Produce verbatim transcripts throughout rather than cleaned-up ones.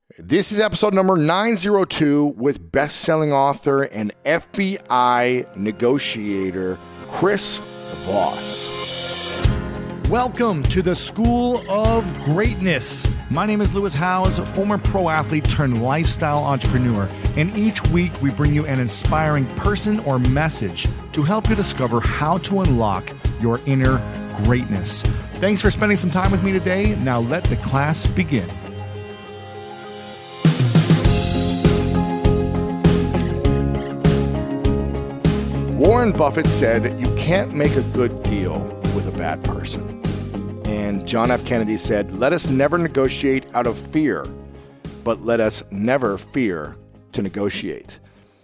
This is episode number nine oh two with best-selling author and F B I negotiator Chris Voss. Welcome to the School of Greatness. My name is Lewis Howes, former pro athlete turned lifestyle entrepreneur, and each week we bring you an inspiring person or message to help you discover how to unlock your inner greatness. Thanks for spending some time with me today. Now let the class begin. Warren Buffett said, "You can't make a good deal with a bad person." And John F. Kennedy said, "Let us never negotiate out of fear, but let us never fear to negotiate."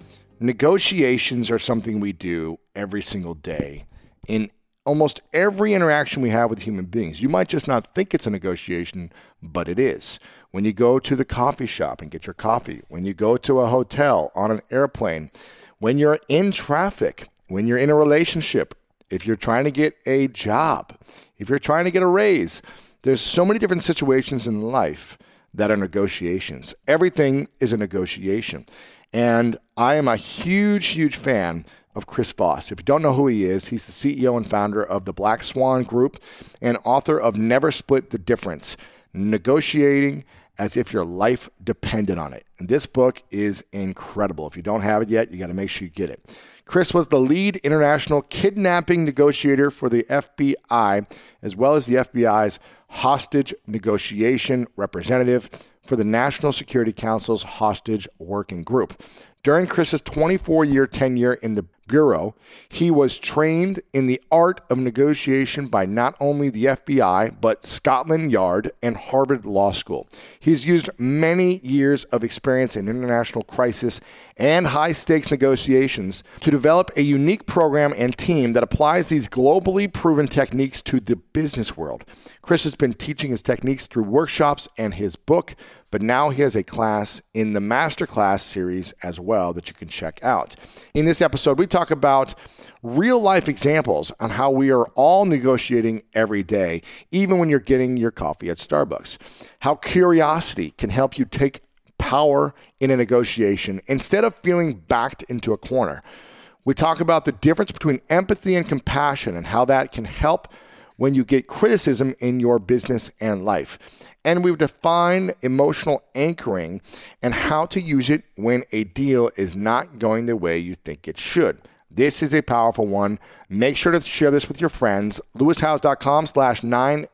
Negotiations are something we do every single day in almost every interaction we have with human beings. You might just not think it's a negotiation, but it is. When you go to the coffee shop and get your coffee, when you go to a hotel, on an airplane, when you're in traffic, when you're in a relationship, if you're trying to get a job, if you're trying to get a raise, there's so many different situations in life that are negotiations. Everything is a negotiation. And I am a huge, huge fan of Chris Voss. If you don't know who he is, he's the C E O and founder of the Black Swan Group and author of Never Split the Difference, Negotiating as if your life depended on it. And this book is incredible. If you don't have it yet, you got to make sure you get it. Chris was the lead international kidnapping negotiator for the F B I, as well as the F B I's hostage negotiation representative for the National Security Council's hostage working group. During Chris's twenty-four-year tenure in the Bureau, he was trained in the art of negotiation by not only the F B I, but Scotland Yard and Harvard Law School. He's used many years of experience in international crisis and high-stakes negotiations to develop a unique program and team that applies these globally proven techniques to the business world. Chris has been teaching his techniques through workshops and his book, but now he has a class in the Masterclass series as well that you can check out. In this episode, we talk about real-life examples on how we are all negotiating every day, even when you're getting your coffee at Starbucks. How curiosity can help you take power in a negotiation instead of feeling backed into a corner. We talk about the difference between empathy and compassion and how that can help when you get criticism in your business and life. And we've defined emotional anchoring and how to use it when a deal is not going the way you think it should. This is a powerful one. Make sure to share this with your friends. lewishowes.com slash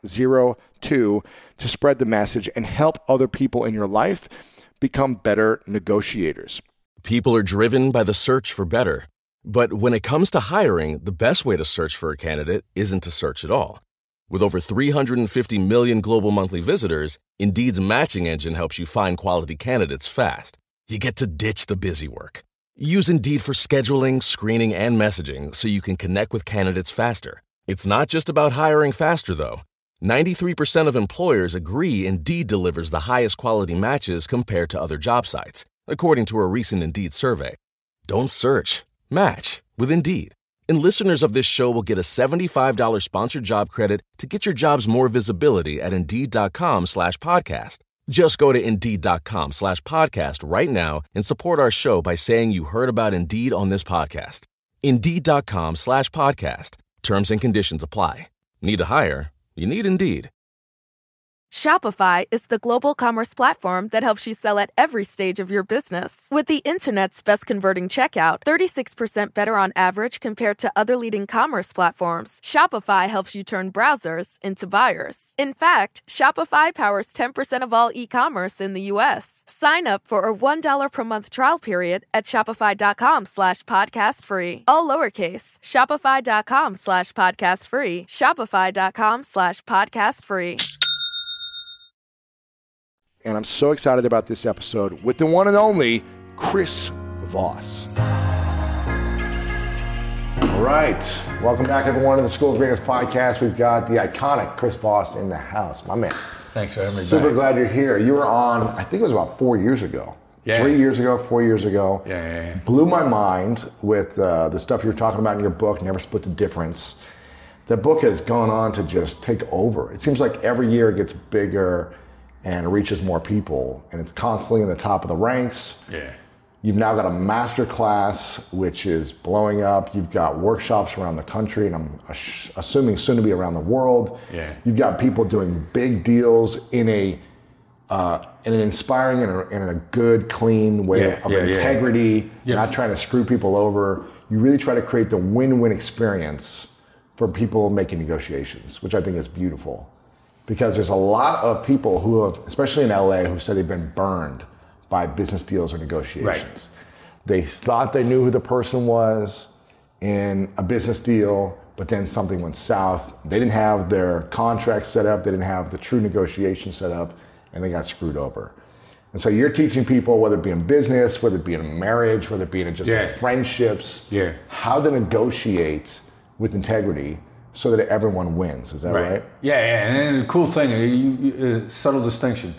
902 to spread the message and help other people in your life become better negotiators. People are driven by the search for better. But when it comes to hiring, the best way to search for a candidate isn't to search at all. With over three hundred fifty million global monthly visitors, Indeed's matching engine helps you find quality candidates fast. You get to ditch the busy work. Use Indeed for scheduling, screening, and messaging so you can connect with candidates faster. It's not just about hiring faster, though. ninety-three percent of employers agree Indeed delivers the highest quality matches compared to other job sites, according to a recent Indeed survey. Don't search. Match with Indeed. And listeners of this show will get a seventy-five dollars sponsored job credit to get your jobs more visibility at Indeed.com slash podcast. Just go to Indeed.com slash podcast right now and support our show by saying you heard about Indeed on this podcast. Indeed.com slash podcast. Terms and conditions apply. Need to hire? You need Indeed. Shopify is the global commerce platform that helps you sell at every stage of your business. With the internet's best converting checkout, thirty-six percent better on average compared to other leading commerce platforms, Shopify helps you turn browsers into buyers. In fact, Shopify powers ten percent of all e-commerce in the U S. Sign up for a one dollar per month trial period at shopify.com slash podcast free. All lowercase, shopify.com slash podcast free, shopify.com slash podcast free. And I'm so excited about this episode with the one and only Chris Voss. All right. Welcome back, everyone, to the School of Greatness podcast. We've got the iconic Chris Voss in the house. My man. Thanks for having me Super back. glad you're here. You were on, I think it was about four years ago. Yeah. Three years ago, four years ago. Yeah, yeah, yeah. Blew my mind with uh, the stuff you were talking about in your book, Never Split the Difference. The book has gone on to just take over. It seems like every year it gets bigger and it reaches more people, and it's constantly in the top of the ranks. Yeah. You've now got a master class, which is blowing up. You've got workshops around the country, and I'm assuming soon to be around the world. Yeah. You've got people doing big deals in a uh, in an inspiring and a, in a good, clean way yeah, of yeah, integrity. Yeah. Not trying to screw people over. You really try to create the win-win experience for people making negotiations, which I think is beautiful. Because there's a lot of people who have, especially in L A, who said they've been burned by business deals or negotiations. Right. They thought they knew who the person was in a business deal, but then something went south. They didn't have their contract set up, they didn't have the true negotiation set up, and they got screwed over. And so you're teaching people, whether it be in business, whether it be in marriage, whether it be in just yeah. friendships, yeah. how to negotiate with integrity so that everyone wins. Is that right? right? Yeah, yeah. And the cool thing, you, you, uh, subtle distinction.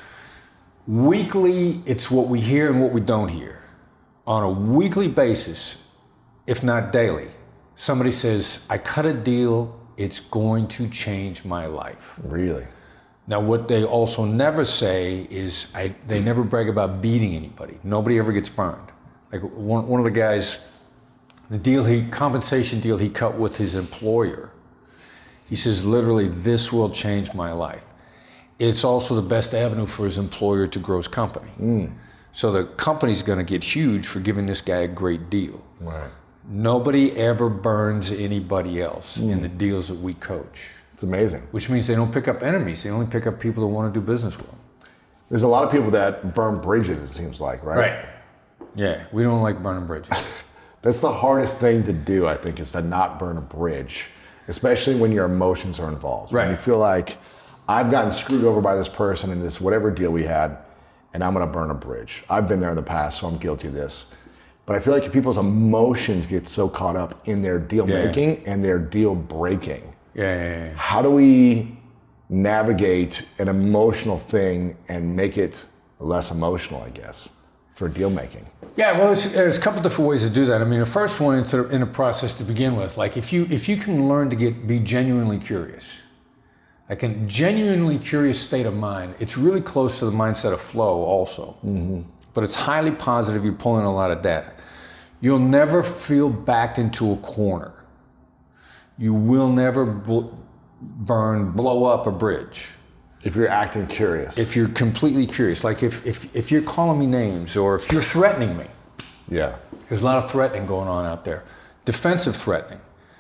Weekly, it's what we hear and what we don't hear. On a weekly basis, if not daily, somebody says, I cut a deal, it's going to change my life. Really? Now, what they also never say is, I, they never brag about beating anybody. Nobody ever gets burned. Like one, one of the guys, the deal he, compensation deal he cut with his employer, he says, literally, this will change my life. It's also the best avenue for his employer to grow his company. Mm. So the company's gonna get huge for giving this guy a great deal. Right. Nobody ever burns anybody else mm. in the deals that we coach. It's amazing. Which means they don't pick up enemies, they only pick up people that wanna do business with them. There's a lot of people that burn bridges, it seems like, right? Right. Yeah, we don't like burning bridges. That's the hardest thing to do, I think, is to not burn a bridge, especially when your emotions are involved. Right. When you feel like, I've gotten screwed over by this person in this whatever deal we had, and I'm gonna burn a bridge. I've been there in the past, so I'm guilty of this. But I feel like people's emotions get so caught up in their deal yeah. making and their deal breaking. Yeah, yeah, yeah. How do we navigate an emotional thing and make it less emotional, I guess, for deal making? Yeah, well, there's, there's a couple different ways to do that. I mean, the first one is in a process to begin with. Like if you if you can learn to get be genuinely curious, like a genuinely curious state of mind, it's really close to the mindset of flow also. Mm-hmm. But it's highly positive, you're pulling a lot of data. You'll never feel backed into a corner. You will never bl- burn, blow up a bridge. If you're acting curious. If you're completely curious, like if, if, if you're calling me names or if you're threatening me. Yeah. There's a lot of threatening going on out there. Defensive threatening.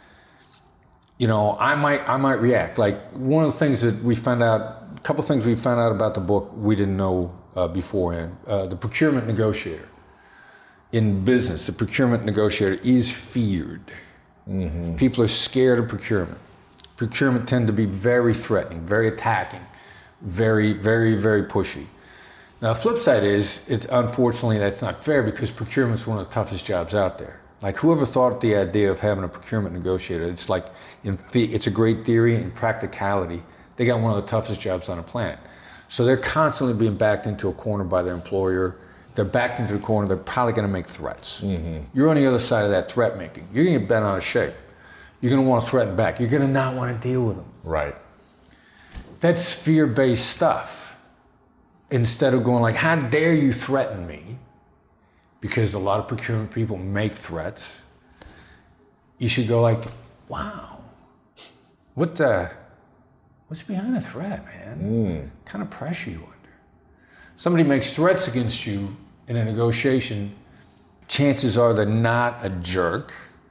You know, I might I might react. Like one of the things that we found out, a couple of things we found out about the book we didn't know uh, beforehand. Uh, the procurement negotiator. In business, the procurement negotiator is feared. Mm-hmm. People are scared of procurement. Procurement tend to be very threatening, very attacking, very, very, very pushy. Now, the flip side is, it's unfortunately that's not fair because procurement's one of the toughest jobs out there. Like whoever thought the idea of having a procurement negotiator, it's like, in the, it's a great theory. In practicality, they got one of the toughest jobs on the planet. So they're constantly being backed into a corner by their employer. They're backed into the corner, they're probably gonna make threats. Mm-hmm. You're on the other side of that threat making. You're gonna get bent out of shape. You're gonna wanna threaten back. You're gonna not wanna deal with them. Right. That's fear-based stuff. Instead of going like, how dare you threaten me? Because a lot of procurement people make threats. You should go like, wow, what the, what's behind the threat, man? Mm. What kind of pressure you under? Somebody makes threats against you in a negotiation, chances are they're not a jerk.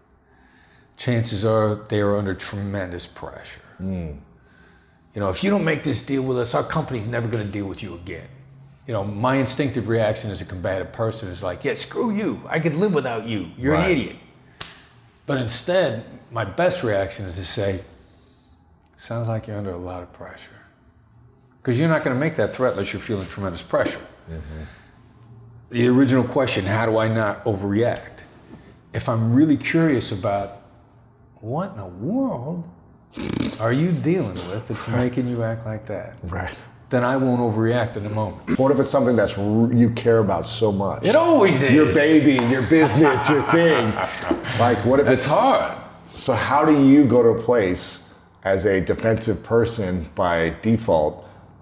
Chances are they are under tremendous pressure. Mm. You know, if you don't make this deal with us, our company's never gonna deal with you again. You know, my instinctive reaction as a combative person is like, yeah, screw you. I could live without you. You're right. an idiot. But instead, my best reaction is to say, sounds like you're under a lot of pressure. Because you're not going to make that threat unless you're feeling tremendous pressure. Mm-hmm. The original question, how do I not overreact? If I'm really curious about what in the world are you dealing with that's making you act like that? Right. Then I won't overreact in the moment. What if it's something that's r- you care about so much? It always is. Your baby, your business, your thing. Like, what if it's, it's hard? So how do you go to a place as a defensive person by default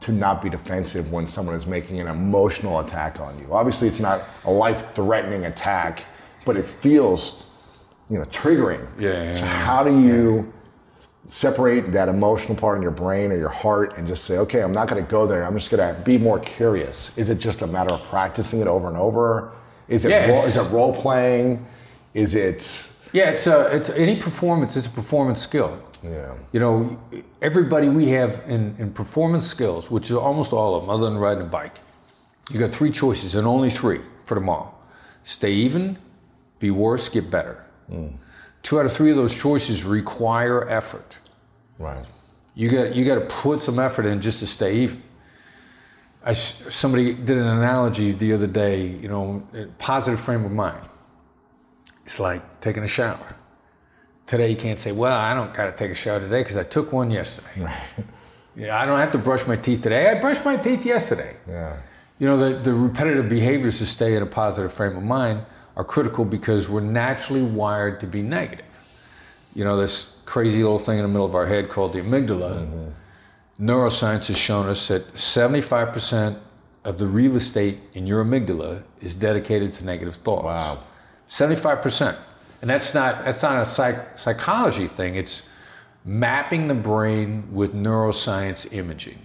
to not be defensive when someone is making an emotional attack on you? Obviously, it's not a life-threatening attack, but it feels, you know, triggering. Yeah. yeah so yeah, how do you yeah. separate that emotional part in your brain or your heart and just say, okay, I'm not going to go there. I'm just going to be more curious. Is it just a matter of practicing it over and over? Is it yeah, role, is it role playing? Is it? Yeah, it's a, it's any performance. It's a performance skill. Yeah. You know, everybody we have in, in performance skills, which is almost all of them, other than riding a bike, you got three choices, and only three for them all. Stay even, be worse, get better. Mm. Two out of three of those choices require effort. Right. You got you got to put some effort in just to stay even. I, somebody did an analogy the other day. You know, positive frame of mind. It's like taking a shower. Today you can't say, well, I don't got to take a shower today because I took one yesterday. Right. Yeah, I don't have to brush my teeth today. I brushed my teeth yesterday. Yeah. You know, the, the repetitive behaviors to stay in a positive frame of mind are critical because we're naturally wired to be negative. You know, this crazy little thing in the middle of our head called the amygdala. Mm-hmm. Neuroscience has shown us that seventy-five percent of the real estate in your amygdala is dedicated to negative thoughts. Wow. seventy-five percent. And that's not that's not a psych, psychology thing. It's mapping the brain with neuroscience imaging.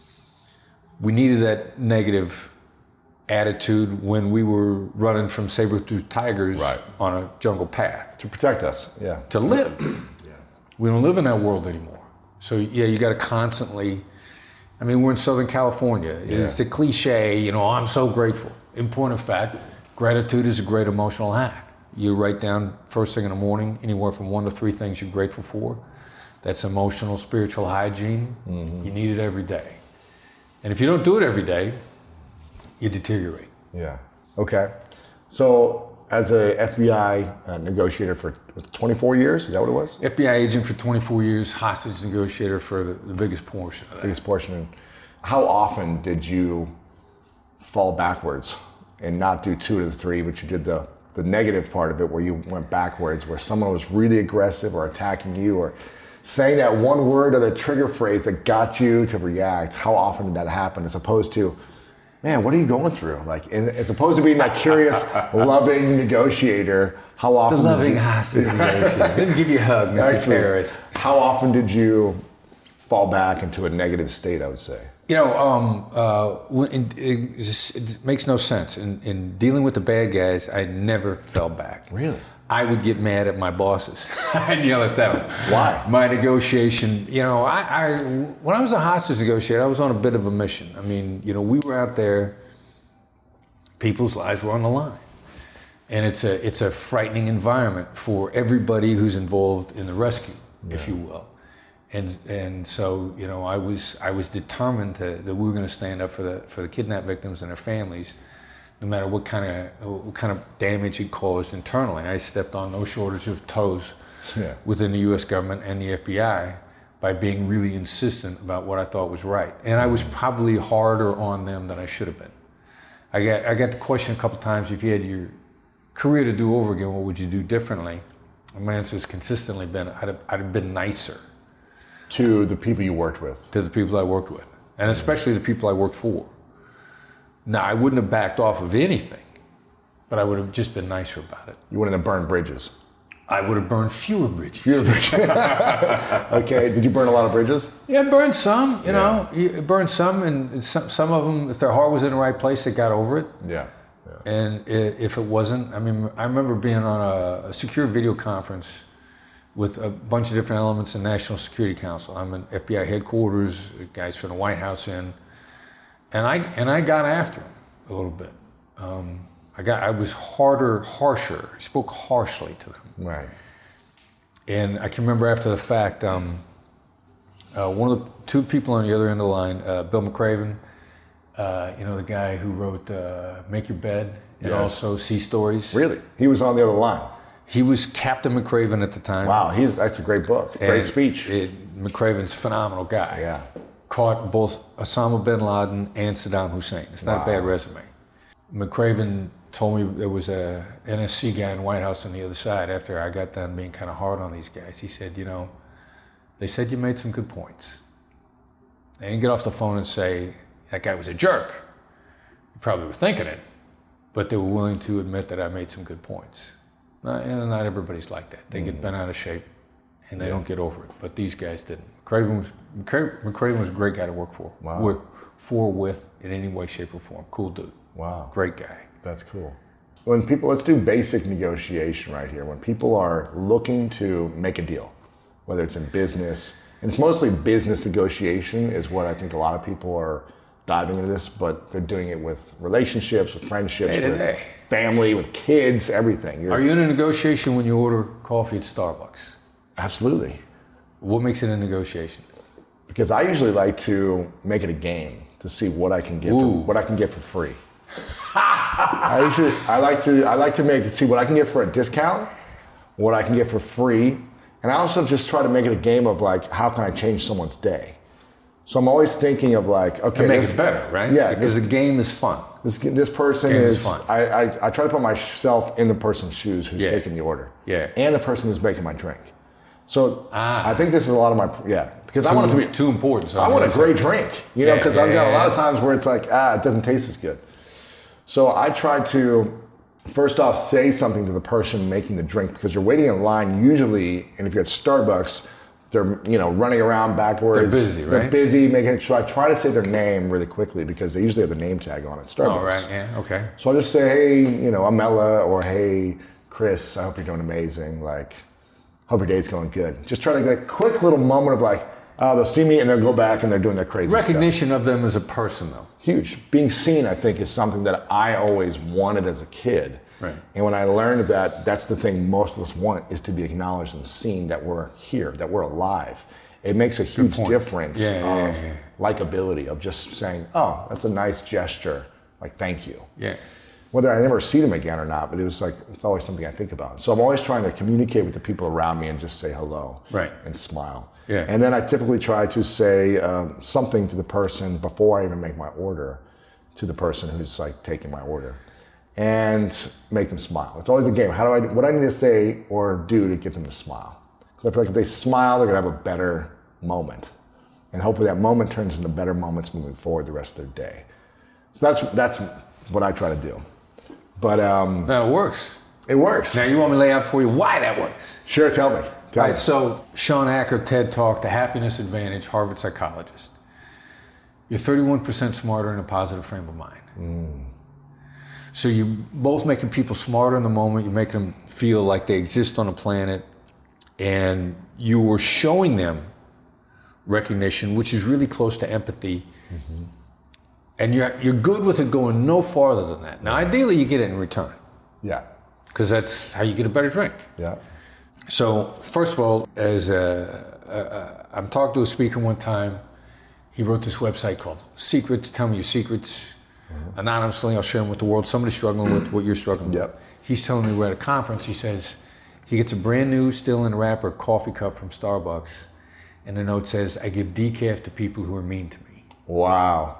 We needed that negative attitude when we were running from saber-toothed tigers right. on a jungle path. To protect us, yeah. To live. Yeah. We don't live in that world anymore. So yeah, you got to constantly, I mean, we're in Southern California. Yeah. It's a cliche, you know, I'm so grateful. In point of fact, gratitude is a great emotional hack. You write down first thing in the morning, anywhere from one to three things you're grateful for. That's emotional, spiritual hygiene. Mm-hmm. You need it every day. And if you don't do it every day, you deteriorate. Yeah. Okay. So as a F B I uh, negotiator for twenty-four years, is that what it was? F B I agent for twenty-four years, hostage negotiator for the, the biggest portion of that. Biggest portion. How often did you fall backwards and not do two to the three, but you did the the negative part of it where you went backwards, where someone was really aggressive or attacking you or saying that one word or the trigger phrase that got you to react? How often did that happen as opposed to, man, what are you going through? Like, as opposed to being that curious, loving negotiator, how often? The loving hostage negotiator. Let me give you a hug, Mister Terrorist. How often did you fall back into a negative state, I would say? You know, um, uh, it, it, just, it makes no sense. In, in dealing with the bad guys, I never fell back. Really? I would get mad at my bosses. I'd yell at them. Why? My negotiation, you know, I, I when I was a hostage negotiator, I was on a bit of a mission. I mean, you know, we were out there, people's lives were on the line. And it's a it's a frightening environment for everybody who's involved in the rescue, yeah. if you will. And and so, you know, I was I was determined to, that we were going to stand up for the for the kidnapped victims and their families, no matter what kind of what kind of damage it caused internally. I stepped on no shortage of toes yeah. within the U S government and the F B I by being really insistent about what I thought was right. And I was probably harder on them than I should have been. I got I got the question a couple times: if you had your career to do over again, what would you do differently? My answer has consistently been: I'd have, I'd have been nicer. To the people you worked with. To the people I worked with. And especially the people I worked for. Now, I wouldn't have backed off of anything, but I would have just been nicer about it. You wouldn't have burned bridges? I would have burned fewer bridges. Fewer bridges. Okay, did you burn a lot of bridges? Yeah, I burned some, you yeah. know. You burned some, and some, some of them, if their heart was in the right place, they got over it. Yeah. yeah. And if it wasn't, I mean, I remember being on a, a secure video conference with a bunch of different elements in National Security Council. I'm in F B I headquarters, guys from the White House in, and I and I got after him a little bit. Um, I got I was harder, harsher. I spoke harshly to them. Right. And I can remember after the fact, um, uh, one of the two people on the other end of the line, uh, Bill McRaven, uh, you know, the guy who wrote uh, Make Your Bed and yes. also Sea Stories. Really? He was on the other line. He was Captain McRaven at the time. Wow, he's that's a great book, great and speech. It, McRaven's a phenomenal guy. Yeah. Caught both Osama bin Laden and Saddam Hussein. It's not wow. a bad resume. McRaven told me there was a N S C guy in the White House on the other side after I got done being kind of hard on these guys. He said, you know, they said you made some good points. They didn't get off the phone and say, that guy was a jerk. They probably were thinking it, but they were willing to admit that I made some good points. Not, and not everybody's like that. They mm. get bent out of shape and they yeah. don't get over it. But these guys didn't. McCraven was, McCraven was a great guy to work for. Wow. Work for, with, in any way, shape, or form. Cool dude. Wow. Great guy. That's cool. When people, let's do basic negotiation right here. When people are looking to make a deal, whether it's in business, and it's mostly business negotiation is what I think a lot of people are diving into this, but they're doing it with relationships, with friendships, day to with day. family, with kids, everything. You're, are you in a negotiation when you order coffee at Starbucks? Absolutely. What makes it a negotiation? Because I usually like to make it a game to see what I can get for, what I can get for free. I usually I like to I like to make see what I can get for a discount, what I can get for free, and I also just try to make it a game of like how can I change someone's day. So I'm always thinking of like okay, it makes this, it better, right? Yeah, because the game is fun. This this person game is, is fun. I, I I try to put myself in the person's shoes who's yeah. taking the order, yeah, and the person who's making my drink. So ah. I think this is a lot of my yeah because too, I want it to be too important. So I want a great drink, you know, because yeah, yeah, I've got yeah, a lot yeah. of times where it's like ah it doesn't taste as good. So I try to, first off, say something to the person making the drink because you're waiting in line usually, and if you're at Starbucks, they're you know running around backwards. They're busy, right? They're busy making. So I try to say their name really quickly because they usually have the name tag on it. Starbucks. Oh, right. Yeah. Okay. So I'll just say, hey, you know, I'm Ella, or hey, Chris, I hope you're doing amazing. Like, hope your day's going good. Just try to get a quick little moment of like, oh, they'll see me and they'll go back and they're doing their crazy Recognition stuff. of them as a person, though. Huge. Being seen, I think, is something that I always wanted as a kid. Right. And when I learned that that's the thing most of us want is to be acknowledged and seen that we're here, that we're alive. It makes a huge difference yeah, yeah, of yeah, yeah. likability, of just saying, oh, that's a nice gesture. Like, thank you. Yeah. Whether I never see them again or not, but it was like, it's always something I think about. So I'm always trying to communicate with the people around me and just say hello. Right. And smile. Yeah. And then I typically try to say um, something to the person before I even make my order, to the person who's like taking my order, and make them smile. It's always a game. How do I? What do I need to say or do to get them to smile? Because I feel like if they smile, they're gonna have a better moment, and hopefully that moment turns into better moments moving forward the rest of their day. So that's that's what I try to do. But um, that works. It works. Now you want me to lay out for you why that works? Sure, tell me. Tell Right, me. so Sean Acker, TED Talk, The Happiness Advantage, Harvard psychologist. You're thirty-one percent smarter in a positive frame of mind. Mm. So you're both making people smarter in the moment, you're making them feel like they exist on a planet, and you were showing them recognition, which is really close to empathy. Mm-hmm. And you're, you're good with it going no farther than that. Now, ideally, you get it in return. Yeah. Because that's how you get a better drink. Yeah. So, first of all, as a, a, a, I'm talking to a speaker one time. He wrote this website called Secrets. Tell me your secrets. Mm-hmm. Anonymously, I'll share them with the world. Somebody's struggling with what you're struggling yep. with. He's telling me we're at a conference. He says he gets a brand new, still in a wrapper, coffee cup from Starbucks. And the note says, I give decaf to people who are mean to me. Wow.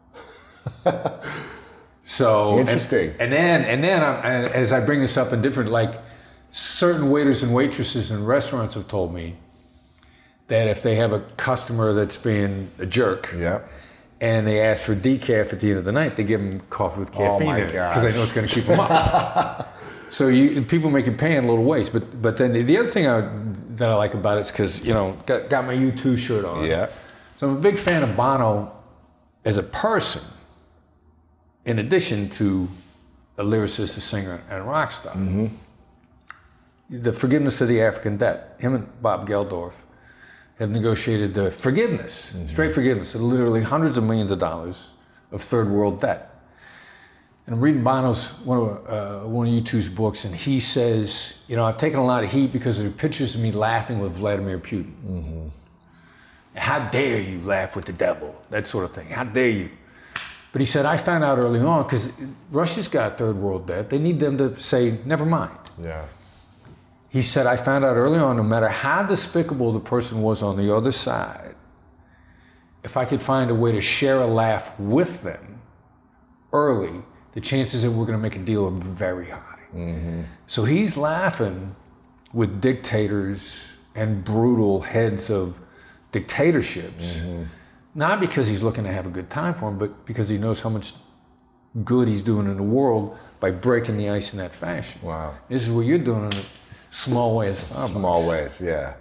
So interesting. And, and then, and then, I'm, and as I bring this up in different, like, certain waiters and waitresses in restaurants have told me that if they have a customer that's being a jerk, yeah, and they ask for decaf at the end of the night, they give them coffee with caffeine oh in it because they know it's going to keep them up. So you, people make it pay in a little waste. But but then the other thing I, that I like about it is because, you know, got, got my U two shirt on. Yeah. So I'm a big fan of Bono as a person, in addition to a lyricist, a singer, and a rock star. Mm-hmm. The forgiveness of the African debt. Him and Bob Geldof have negotiated the forgiveness, mm-hmm. straight forgiveness, of literally hundreds of millions of dollars of third world debt. And I'm reading Bono's, one of, uh, one of U two's books, and he says, you know, I've taken a lot of heat because there are pictures of me laughing with Vladimir Putin. Mm-hmm. How dare you laugh with the devil? That sort of thing. How dare you? But he said, I found out early on, because Russia's got third world debt, they need them to say, never mind. Yeah. He said, I found out early on, no matter how despicable the person was on the other side, if I could find a way to share a laugh with them early, the chances that we're going to make a deal are very high. Mm-hmm. So he's laughing with dictators and brutal heads of dictatorships mm-hmm. Not because he's looking to have a good time for him, but because he knows how much good he's doing in the world by breaking the ice in that fashion. Wow. This is what you're doing in small ways. Small ways, yeah.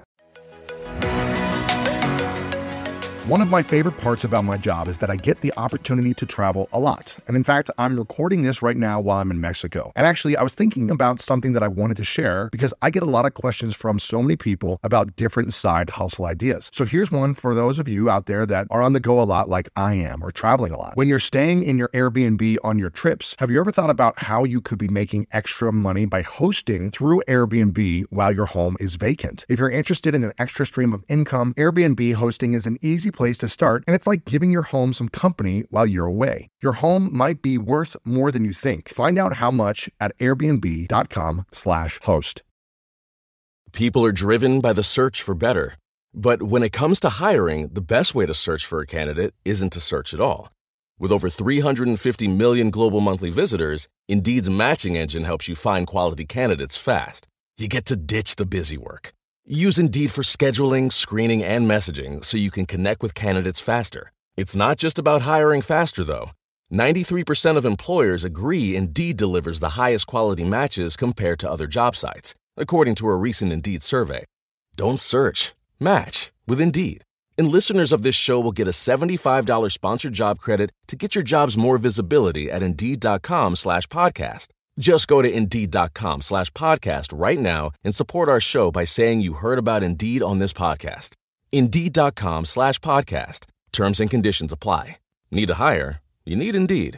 One of my favorite parts about my job is that I get the opportunity to travel a lot. And in fact, I'm recording this right now while I'm in Mexico. And actually, I was thinking about something that I wanted to share because I get a lot of questions from so many people about different side hustle ideas. So here's one for those of you out there that are on the go a lot like I am, or traveling a lot. When you're staying in your Airbnb on your trips, have you ever thought about how you could be making extra money by hosting through Airbnb while your home is vacant? If you're interested in an extra stream of income, Airbnb hosting is an easy place to start, and it's like giving your home some company while you're away. Your home might be worth more than you think. Find out how much at airbnb.com slash host. People are driven by the search for better. But when it comes to hiring, the best way to search for a candidate isn't to search at all. With over three hundred fifty million global monthly visitors, Indeed's matching engine helps you find quality candidates fast. You get to ditch the busy work. Use Indeed for scheduling, screening, and messaging so you can connect with candidates faster. It's not just about hiring faster, though. ninety-three percent of employers agree Indeed delivers the highest quality matches compared to other job sites, according to a recent Indeed survey. Don't search. Match with Indeed. And listeners of this show will get a seventy-five dollars sponsored job credit to get your jobs more visibility at Indeed.com slash podcast. Just go to Indeed.com slash podcast right now and support our show by saying you heard about Indeed on this podcast. Indeed.com slash podcast. Terms and conditions apply. Need to hire? You need Indeed.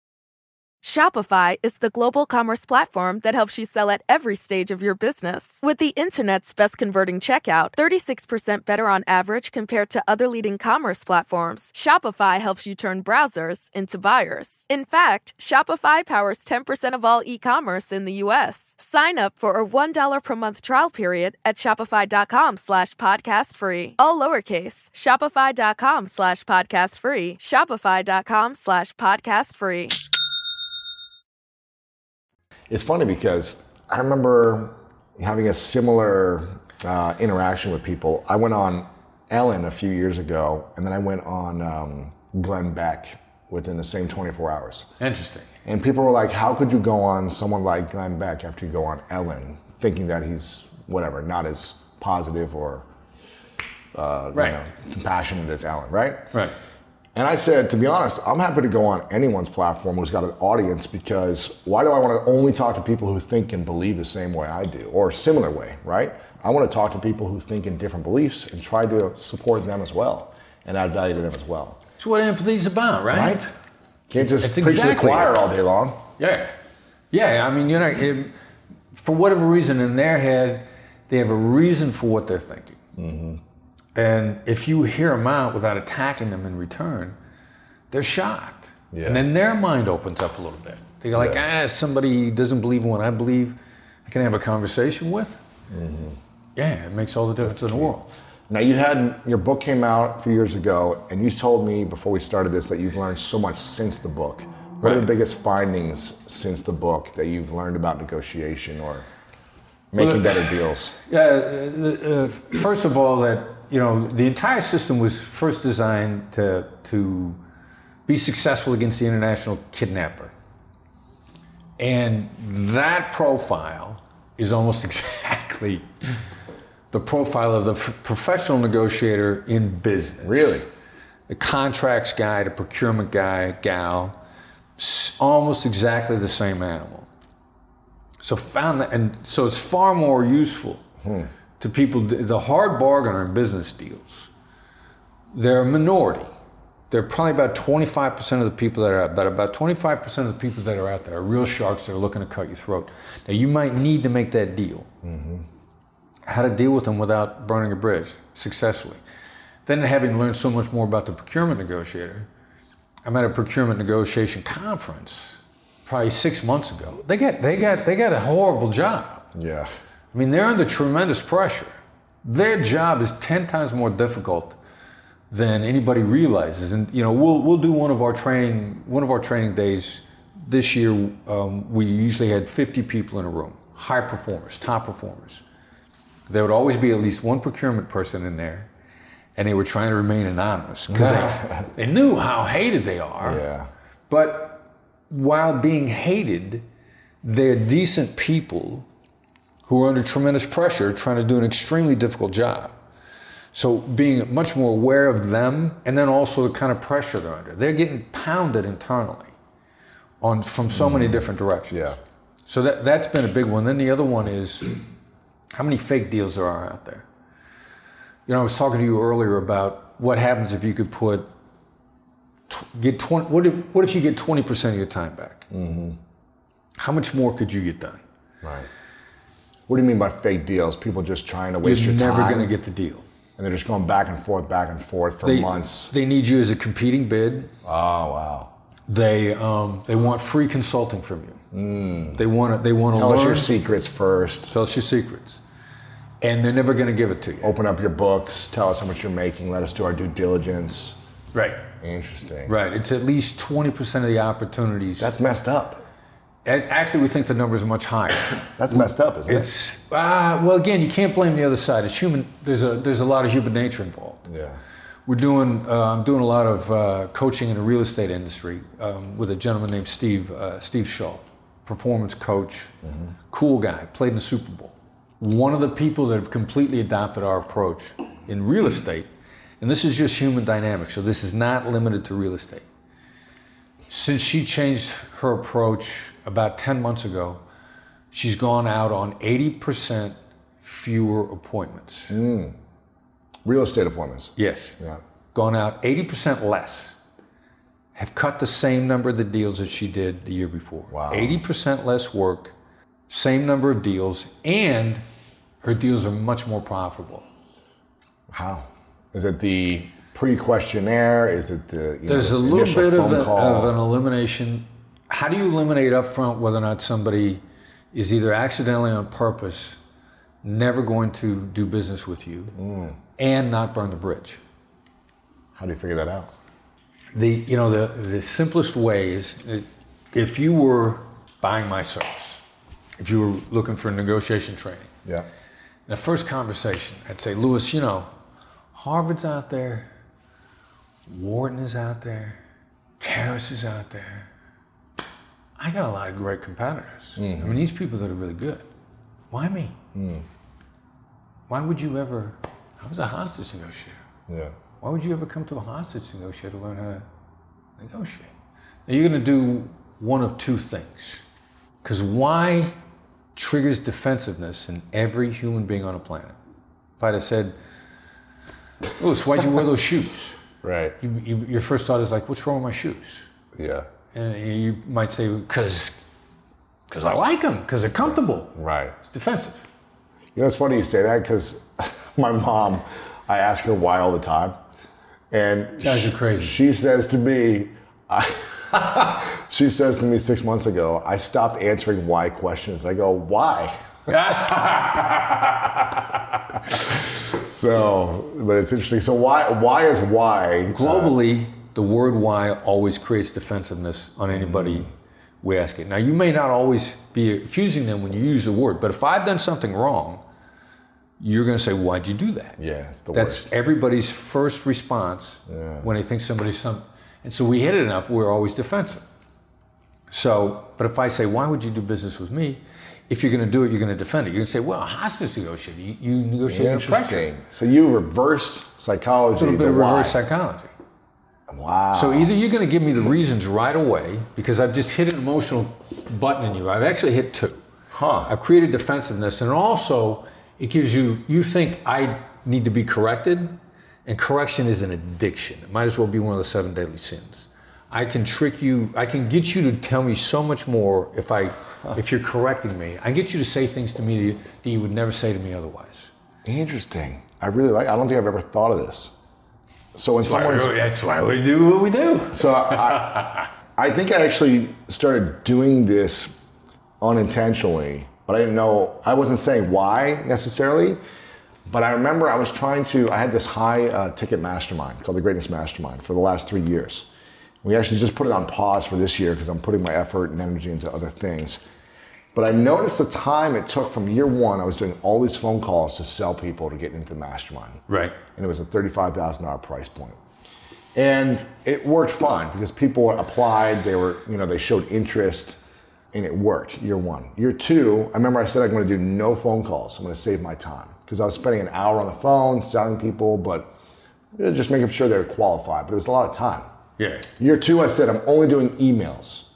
Shopify is the global commerce platform that helps you sell at every stage of your business. With the internet's best converting checkout, thirty-six percent better on average compared to other leading commerce platforms, Shopify helps you turn browsers into buyers. In fact, Shopify powers ten percent of all e-commerce in the U S. Sign up for a one dollar per month trial period at shopify.com slash podcast free. All lowercase, shopify.com slash podcast free, shopify.com slash podcast free. It's funny because I remember having a similar uh, interaction with people. I went on Ellen a few years ago, and then I went on um, Glenn Beck within the same twenty-four hours. Interesting. And people were like, how could you go on someone like Glenn Beck after you go on Ellen, thinking that he's, whatever, not as positive or uh, right. you know, compassionate as Ellen, right? Right. And I said, to be honest, I'm happy to go on anyone's platform who's got an audience, because why do I want to only talk to people who think and believe the same way I do, or a similar way, right? I want to talk to people who think in different beliefs and try to support them as well and add value to them as well. That's what empathy's about, right? Right? Can't just It's preach exactly to the choir all day long. Yeah. Yeah, I mean, you know, it, for whatever reason in their head, they have a reason for what they're thinking. Mm-hmm. And if you hear them out without attacking them in return, they're shocked. Yeah. And then their mind opens up a little bit. They go like, yeah. ah, somebody doesn't believe in what I believe, I can have a conversation with. Mm-hmm. Yeah, it makes all the difference in the world. Now, you had, your book came out a few years ago, and you told me before we started this that you've learned so much since the book. What right. are the biggest findings since the book that you've learned about negotiation or making well, better deals? Yeah, uh, uh, first of all, that, you know, the entire system was first designed to to be successful against the international kidnapper. And that profile is almost exactly the profile of the f- professional negotiator in business. Really? The contracts guy, the procurement guy, gal, almost exactly the same animal. So found that, and so it's far more useful hmm. to people. The hard bargainer in business deals, they're a minority. They're probably about twenty-five percent of the people that are out, but about twenty-five percent of the people that are out there are real sharks that are looking to cut your throat. Now, you might need to make that deal. Mm-hmm. How to deal with them without burning a bridge successfully. Then, having learned so much more about the procurement negotiator, I'm at a procurement negotiation conference probably six months ago. They got they got they got a horrible job. Yeah. I mean, they're under tremendous pressure. Their job is ten times more difficult than anybody realizes. And you know, we'll we'll do one of our training one of our training days this year. Um, we usually had fifty people in a room, high performers, top performers. There would always be at least one procurement person in there, and they were trying to remain anonymous because they, they knew how hated they are. Yeah. But while being hated, they're decent people who are under tremendous pressure trying to do an extremely difficult job. So being much more aware of them, and then also the kind of pressure they're under. They're getting pounded internally on from so many different directions. Yeah. So that, that's been a big one. Then the other one is how many fake deals there are out there. You know, I was talking to you earlier about what happens if you could put, get twenty, what if, what if you get twenty percent of your time back? Mm-hmm. How much more could you get done? Right. What do you mean by fake deals? People just trying to waste You're your time? never going to get the deal. And they're just going back and forth, back and forth for they, months. They need you as a competing bid. Oh, wow. They um, they want free consulting from you. Mm. They want to they want to Tell learn. us your secrets first. Tell us your secrets. And they're never going to give it to you. Open up your books. Tell us how much you're making. Let us do our due diligence. Right. Interesting. Right. It's at least twenty percent of the opportunities. That's messed up. Actually, we think the numbers are much higher. That's messed up, isn't it's, it? Uh, well, again, you can't blame the other side. It's human. There's a there's a lot of human nature involved. Yeah. We're doing. Uh, I'm doing a lot of uh, coaching in the real estate industry um, with a gentleman named Steve uh, Steve Shaw, performance coach, mm-hmm. cool guy, played in the Super Bowl. One of the people that have completely adopted our approach in real estate, and this is just human dynamics. So this is not limited to real estate. Since she changed her approach about ten months ago, she's gone out on eighty percent fewer appointments. Mm. Real estate appointments? Yes. Yeah. Gone out eighty percent less. Have cut the same number of the deals that she did the year before. Wow. eighty percent less work, same number of deals, and her deals are much more profitable. How? Is it the pre-questionnaire? Is it the you There's know, a little bit of, a, call? of an elimination. How do you eliminate up front whether or not somebody is either accidentally on purpose never going to do business with you mm. and not burn the bridge? How do you figure that out? The you know the the simplest way is if you were buying my service, if you were looking for negotiation training. Yeah. In the first conversation, I'd say, Lewis, you know, Harvard's out there. Wharton is out there, Karas is out there. I got a lot of great competitors. Mm-hmm. I mean, these people that are really good. Why me? Mm. Why would you ever, I was a hostage negotiator. Yeah. Why would you ever come to a hostage negotiator to learn how to negotiate? Now you're gonna do one of two things. Because why triggers defensiveness in every human being on the planet? If I'd have said, Lewis, why'd you wear those shoes? Right. You, you, your first thought is like, what's wrong with my shoes? Yeah. And you might say, because because I like them, because they're comfortable. Right. It's defensive. You know, it's funny you say that because my mom, I ask her why all the time. And Guys are crazy. She says to me, I, she says to me six months ago, I stopped answering why questions. I go, why? So, but it's interesting. So why why is why? Globally, uh, the word why always creates defensiveness on anybody mm. we ask it. Now, you may not always be accusing them when you use the word, but if I've done something wrong, you're going to say, why'd you do that? Yeah, it's the That's worst. everybody's first response yeah. when they think somebody's some. And so we hit it enough, we're always defensive. So, but if I say, why would you do business with me? If you're going to do it, you're going to defend it. You're going to say, well, hostage negotiator. You, you negotiate under pressure. Interesting. So you reversed psychology. It's a little bit of reverse psychology. Wow. So either you're going to give me the reasons right away, because I've just hit an emotional button in you. I've actually hit two. Huh. I've created defensiveness, and also it gives you, you think I need to be corrected, and correction is an addiction. It might as well be one of the seven deadly sins. I can trick you, I can get you to tell me so much more if I, if you're correcting me. I can get you to say things to me that you, that you would never say to me otherwise. Interesting. I really like, I don't think I've ever thought of this. So in That's some why, ways, we, that's why we do what we do. So I, I think I actually started doing this unintentionally, but I didn't know, I wasn't saying why necessarily, but I remember I was trying to, I had this high uh, ticket mastermind called the Greatness Mastermind for the last three years. We actually just put it on pause for this year because I'm putting my effort and energy into other things. But I noticed the time it took from year one. I was doing all these phone calls to sell people to get into the mastermind. Right. And it was a thirty-five thousand dollars price point. And it worked fine because people applied, they were, you know, they showed interest, and it worked year one. Year two, I remember I said I'm going to do no phone calls. I'm going to save my time because I was spending an hour on the phone selling people, but just making sure they were qualified. But it was a lot of time. Yeah. Year two, I said I'm only doing emails,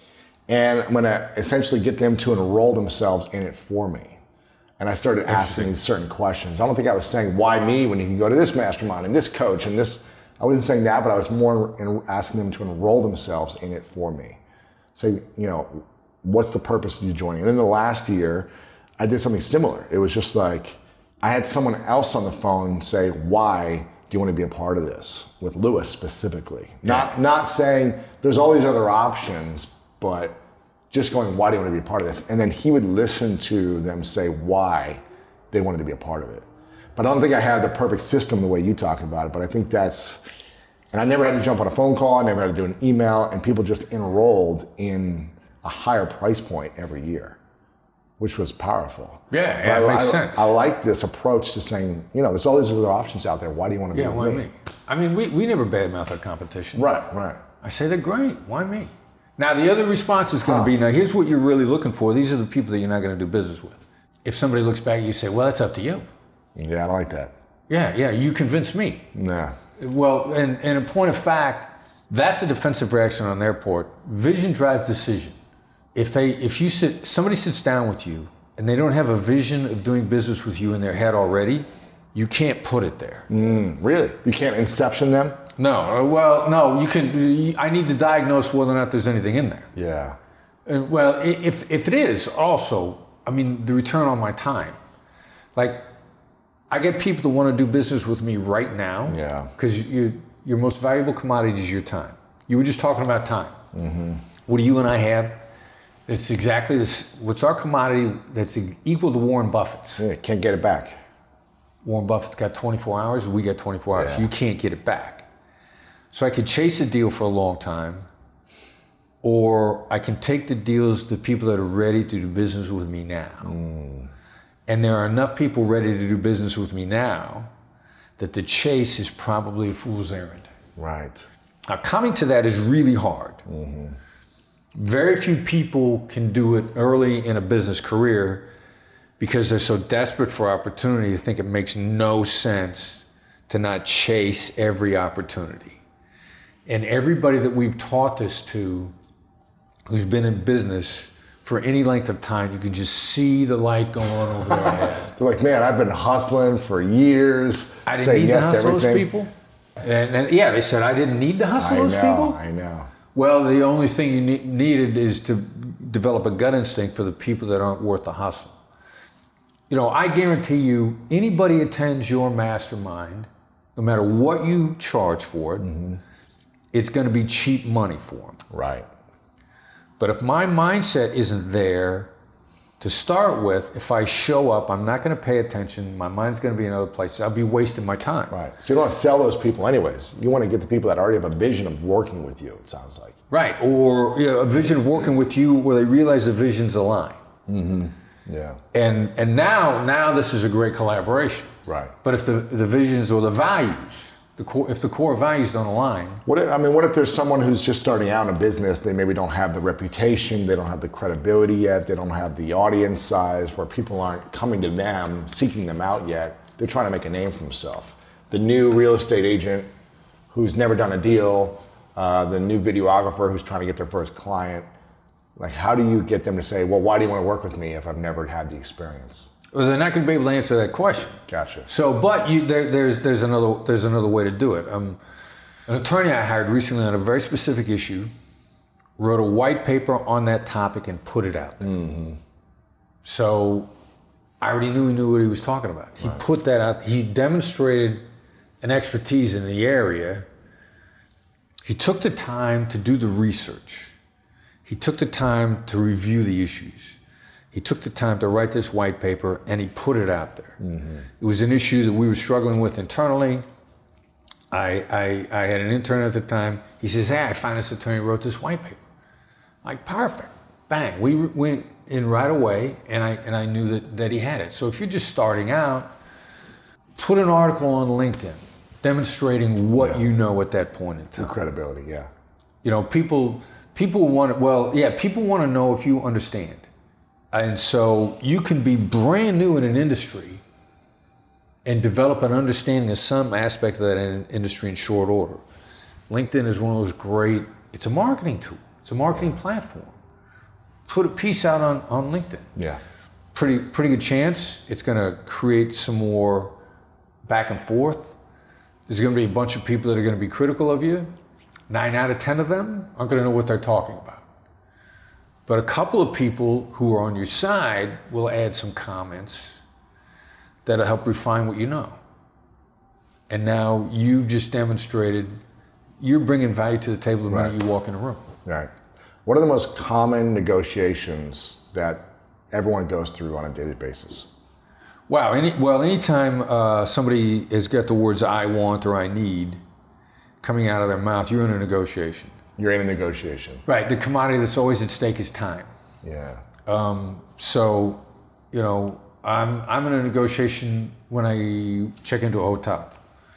and I'm going to essentially get them to enroll themselves in it for me. And I started asking these certain questions. I don't think I was saying why me when you can go to this mastermind and this coach and this. I wasn't saying that, but I was more in asking them to enroll themselves in it for me. Say, you know, what's the purpose of you joining? And then the last year, I did something similar. It was just like, I had someone else on the phone say, why do you want to be a part of this? With Lewis specifically. Not, yeah. not saying there's all these other options, but just going, why do you want to be a part of this? And then he would listen to them say why they wanted to be a part of it. But I don't think I had the perfect system the way you talk about it, but I think that's, and I never had to jump on a phone call, I never had to do an email, and people just enrolled in a higher price point every year, which was powerful. Yeah, yeah, it makes I, sense. I like this approach to saying, you know, there's all these other options out there, why do you want to yeah, be why with me? me? I mean, we, we never badmouth our competition. Right, right. I say they're great, why me? Now, the other response is going to huh. be, now here's what you're really looking for. These are the people that you're not going to do business with. If somebody looks back, you say, well, it's up to you. Yeah, I like that. Yeah, yeah, you convinced me. Nah. Well, and, and in point of fact, that's a defensive reaction on their part. Vision drives decision. If they, if you sit, somebody sits down with you and they don't have a vision of doing business with you in their head already, you can't put it there. Mm, really? You can't inception them? No, well, no, you can, I need to diagnose whether or not there's anything in there. Yeah. And, well, if if it is also, I mean, the return on my time. Like, I get people that want to do business with me right now. Yeah. Because you, your most valuable commodity is your time. You were just talking about time. Mm-hmm. What do you and I have? It's exactly this. What's our commodity that's equal to Warren Buffett's? Yeah, can't get it back. Warren Buffett's got twenty-four hours, we got twenty-four hours. Yeah. You can't get it back. So I could chase a deal for a long time, or I can take the deals to people that are ready to do business with me now. Mm. And there are enough people ready to do business with me now that the chase is probably a fool's errand. Right. Now, coming to that is really hard. Mm-hmm. Very few people can do it early in a business career because they're so desperate for opportunity they think it makes no sense to not chase every opportunity. And everybody that we've taught this to who's been in business for any length of time, you can just see the light going on over their head. They're like, man, I've been hustling for years. I didn't saying need yes to hustle to those everything. people. And, and yeah, they said I didn't need to hustle I those know, people. I know. Well, the only thing you ne- needed is to develop a gut instinct for the people that aren't worth the hustle. You know, I guarantee you, anybody attends your mastermind, no matter what you charge for it, mm-hmm. it's going to be cheap money for them. Right. But if my mindset isn't there to start with, if I show up, I'm not going to pay attention, my mind's going to be in other places, I'll be wasting my time. Right. So you don't want to sell those people anyways. You want to get the people that already have a vision of working with you, it sounds like. Right. Or you know, a vision of working with you where they realize the visions align. Mm-hmm. Yeah. And and now now this is a great collaboration. Right. But if the, the visions or the values, the core, if the core values don't align. What if, I mean, what if there's someone who's just starting out in a business, they maybe don't have the reputation, they don't have the credibility yet, they don't have the audience size where people aren't coming to them, seeking them out yet. They're trying to make a name for themselves. The new real estate agent who's never done a deal, uh, the new videographer who's trying to get their first client. Like, how do you get them to say, well, why do you want to work with me if I've never had the experience? Well, they're not going to be able to answer that question. Gotcha. So, but you, there, there's there's another there's another way to do it. Um, an attorney I hired recently on a very specific issue wrote a white paper on that topic and put it out there. Mm-hmm. So, I already knew he knew what he was talking about. He right. put that out. He demonstrated an expertise in the area. He took the time to do the research. He took the time to review the issues. He took the time to write this white paper and he put it out there. Mm-hmm. It was an issue that we were struggling with internally. I, I, I had an intern at the time. He says, hey, I find this attorney wrote this white paper. I'm like, perfect. bang, we went in right away, and I and I knew that, that he had it. So if you're just starting out, put an article on LinkedIn demonstrating what yeah. you know at that point in time. The credibility, yeah. You know, people people want well, yeah, people want to know if you understand. And so you can be brand new in an industry and develop an understanding of some aspect of that in- industry in short order. LinkedIn is one of those great, it's a marketing tool. It's a marketing platform. Put a piece out on, on LinkedIn. Yeah. Pretty pretty good chance it's going to create some more back and forth. There's going to be a bunch of people that are going to be critical of you. Nine out of ten of them aren't going to know what they're talking about. But a couple of people who are on your side will add some comments that'll help refine what you know. And now you've just demonstrated you're bringing value to the table the minute right. you walk in the room. Right. What are the most common negotiations that everyone goes through on a daily basis? Wow. Any, well, anytime uh, somebody has got the words I want or I need coming out of their mouth, you're in a negotiation. You're in a negotiation. Right. The commodity that's always at stake is time. Yeah. Um, so, you know, I'm I'm in a negotiation when I check into a hotel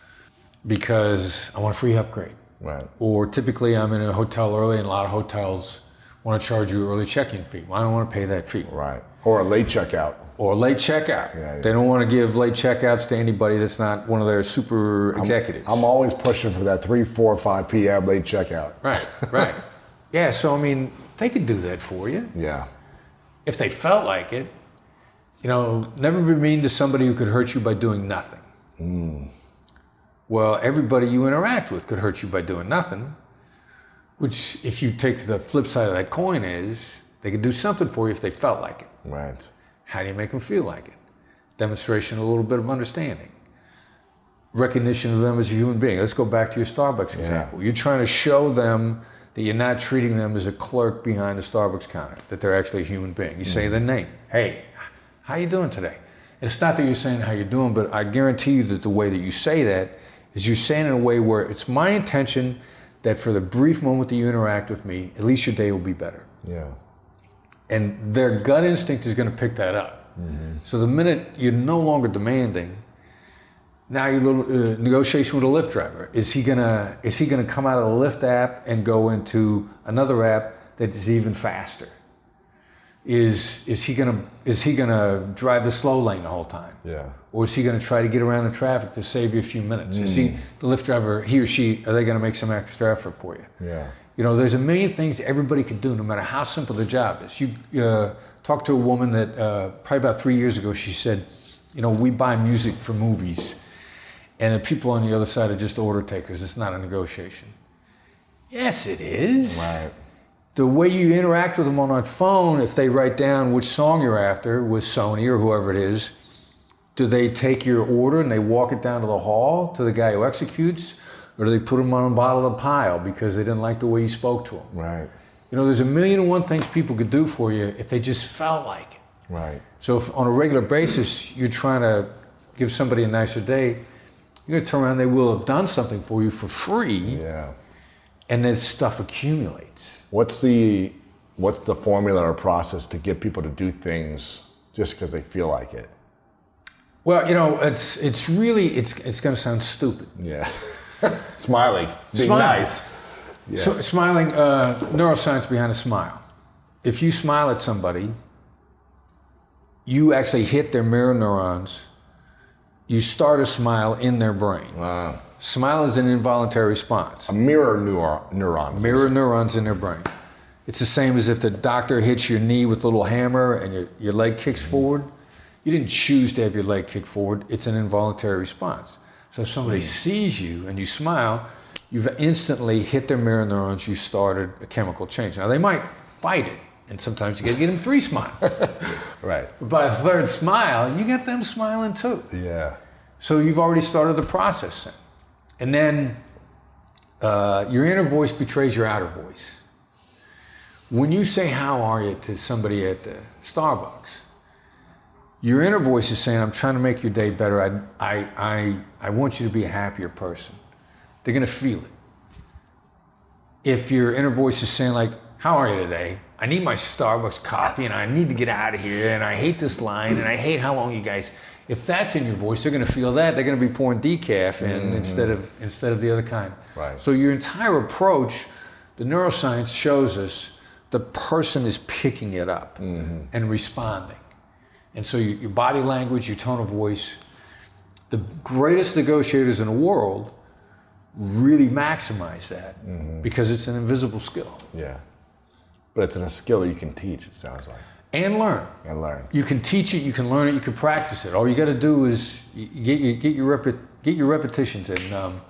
because I want a free upgrade. Right. Or typically I'm in a hotel early, and a lot of hotels want to charge you an early check-in fee. Well, I don't want to pay that fee. Right. Or a late checkout. Or a late checkout. Yeah, yeah. They don't want to give late checkouts to anybody that's not one of their super I'm, executives. I'm always pushing for that three, four, five p.m. late checkout. Right, right. Yeah, so I mean, they could do that for you. Yeah. If they felt like it. You know, never be mean to somebody who could hurt you by doing nothing. Mm. Well, everybody you interact with could hurt you by doing nothing, which if you take the flip side of that coin is, they could do something for you if they felt like it. Right. How do you make them feel like it? Demonstration of a little bit of understanding. Recognition of them as a human being. Let's go back to your Starbucks example. Yeah. You're trying to show them that you're not treating them as a clerk behind the Starbucks counter, that they're actually a human being. You mm. say their name. Hey, how you doing today? And it's not that you're saying how you're doing, but I guarantee you that the way that you say that is you're saying it in a way where it's my intention that for the brief moment that you interact with me, at least your day will be better. Yeah. And their gut instinct is going to pick that up. Mm-hmm. So the minute you're no longer demanding, now you're little uh, negotiation with a Lyft driver. Is he gonna is he gonna come out of the Lyft app and go into another app that is even faster? Is is he gonna is he gonna drive the slow lane the whole time? Yeah. Or is he gonna try to get around the traffic to save you a few minutes? Mm. Is he the Lyft driver? He or she are they gonna make some extra effort for you? Yeah. You know, there's a million things everybody can do, no matter how simple the job is. You uh, talked to a woman that uh, probably about three years ago. She said, "You know, we buy music for movies, and the people on the other side are just order takers. It's not a negotiation." Yes, it is. Right. The way you interact with them on that phone, if they write down which song you're after with Sony or whoever it is, do they take your order and they walk it down to the hall to the guy who executes, or do they put them on a bottle of pile because they didn't like the way you spoke to them? Right. You know, there's a million and one things people could do for you if they just felt like it. Right. So if on a regular basis you're trying to give somebody a nicer day, you're going to turn around, they will have done something for you for free. Yeah. And then stuff accumulates. What's the what's the formula or process to get people to do things just because they feel like it? Well, you know, it's it's really it's it's going to sound stupid. Yeah. Smiling, being Smile. nice. Yeah. So smiling, uh, neuroscience behind a smile. If you smile at somebody, you actually hit their mirror neurons. You start a smile in their brain. Wow. Smile is an involuntary response. A mirror neur- neurons. Mirror neurons in their brain. It's the same as if the doctor hits your knee with a little hammer and your, your leg kicks mm-hmm. forward. You didn't choose to have your leg kick forward. It's an involuntary response. So if somebody mm-hmm. sees you and you smile, you've instantly hit their mirror neurons. You started a chemical change. Now, they might fight it, and sometimes you got to get them three smiles. Right. But by a third smile, you get them smiling too. Yeah. So you've already started the process then. And then uh, your inner voice betrays your outer voice. When you say, "How are you?" to somebody at the Starbucks, your inner voice is saying, "I'm trying to make your day better. I, I, I, I want you to be a happier person." They're going to feel it. If your inner voice is saying, like, "How are you today? I need my Starbucks coffee, and I need to get out of here, and I hate this line, and I hate how long you guys. If that's in your voice, they're going to feel that. They're going to be pouring decaf in mm-hmm. instead of instead of the other kind. Right. So your entire approach, the neuroscience shows us the person is picking it up mm-hmm. and responding. And so your, your body language, your tone of voice, the greatest negotiators in the world really maximize that mm-hmm. because it's an invisible skill. Yeah. But it's a skill that you can teach, it sounds like. And learn. And learn. You can teach it, you can learn it, you can practice it. All you got to do is you get your get your repi- get your repetitions in. Um,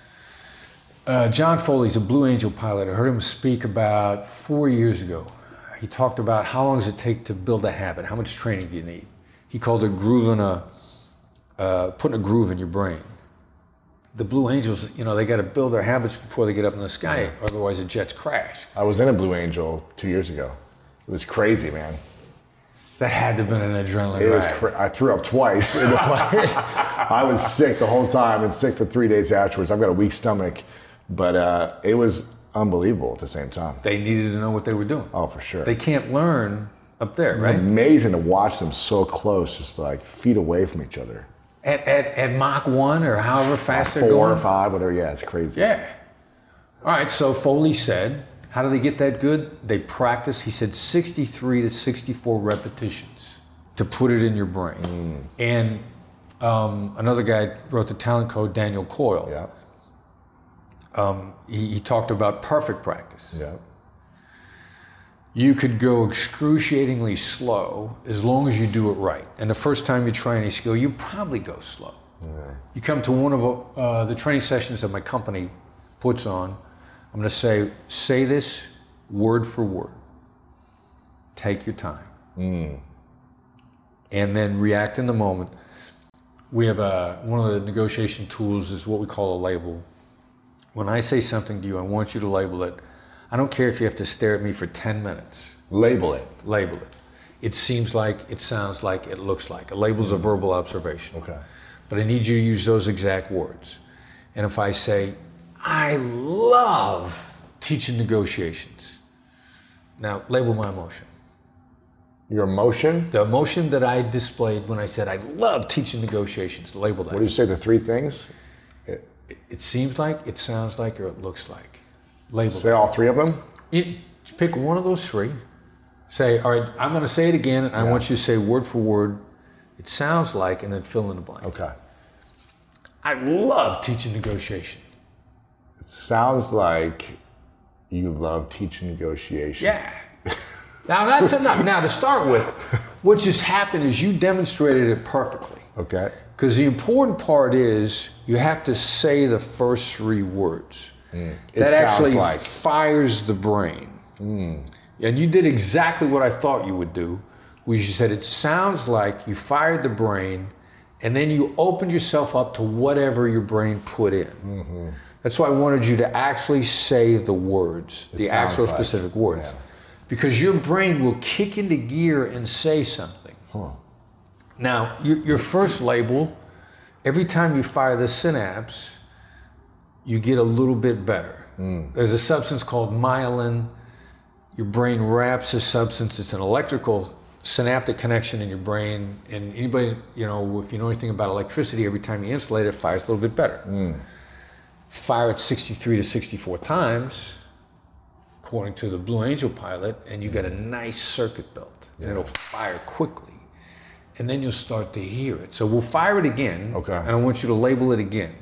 uh, John Foley's a Blue Angel pilot. I heard him speak about four years ago. He talked about how long does it take to build a habit? How much training do you need? He called it grooving a, uh, putting a groove in your brain. The Blue Angels, you know, they got to build their habits before they get up in the sky, otherwise the jets crash. I was in a Blue Angel two years ago. It was crazy, man. That had to have been an adrenaline it ride. Was cra- I threw up twice in the plane. I was sick the whole time and sick for three days afterwards. I've got a weak stomach, but uh, it was unbelievable at the same time. They needed to know what they were doing. Oh, for sure. They can't learn up there, right? It's amazing to watch them so close, just like feet away from each other. At, at, at Mach one or however fast they're going? Four or five, whatever, yeah, it's crazy. Yeah. All right, so Foley said, how do they get that good? They practice, he said, sixty-three to sixty-four repetitions to put it in your brain. Mm. And um, another guy wrote the talent code, Daniel Coyle. Yeah. Um, he, he talked about perfect practice. Yeah. You could go excruciatingly slow as long as you do it right. And the first time you try any skill, you probably go slow. Yeah. You come to one of uh, the training sessions that my company puts on, I'm going to say, say this word for word. Take your time. Mm. And then react in the moment. We have a, one of the negotiation tools is what we call a label. When I say something to you, I want you to label it. I don't care if you have to stare at me for ten minutes. Label it. Label it. It seems like, it sounds like, it looks like. A label's a verbal observation. Okay. But I need you to use those exact words. And if I say, I love teaching negotiations. Now, label my emotion. Your emotion? The emotion that I displayed when I said, I love teaching negotiations. Label that. What do you say, the three things? It, it seems like, it sounds like, or it looks like. Label Say that. all three of them? It, pick one of those three. Say, all right, I'm going to say it again, and yeah. I want you to say word for word, it sounds like, and then fill in the blank. Okay. I love teaching negotiation. It sounds like you love teaching negotiation. Yeah. Now that's enough. Now to start with, what just happened is you demonstrated it perfectly. Okay. Because the important part is you have to say the first three words. Mm. That actually like. fires the brain. Mm. And you did exactly what I thought you would do, which you said it sounds like you fired the brain, and then you opened yourself up to whatever your brain put in. Mm-hmm. That's why I wanted you to actually say the words, it the actual like, specific words. Yeah. Because your brain will kick into gear and say something. Huh. Now, your, your first label, every time you fire the synapse, you get a little bit better. Mm. There's a substance called myelin. Your brain wraps a substance. It's an electrical synaptic connection in your brain. And anybody, you know, if you know anything about electricity, every time you insulate it, it fires a little bit better. Mm. Fire it sixty-three to sixty-four times, according to the Blue Angel pilot, and you get a nice circuit built. Yeah. And it'll fire quickly. And then you'll start to hear it. So we'll fire it again. Okay. And I want you to label it again.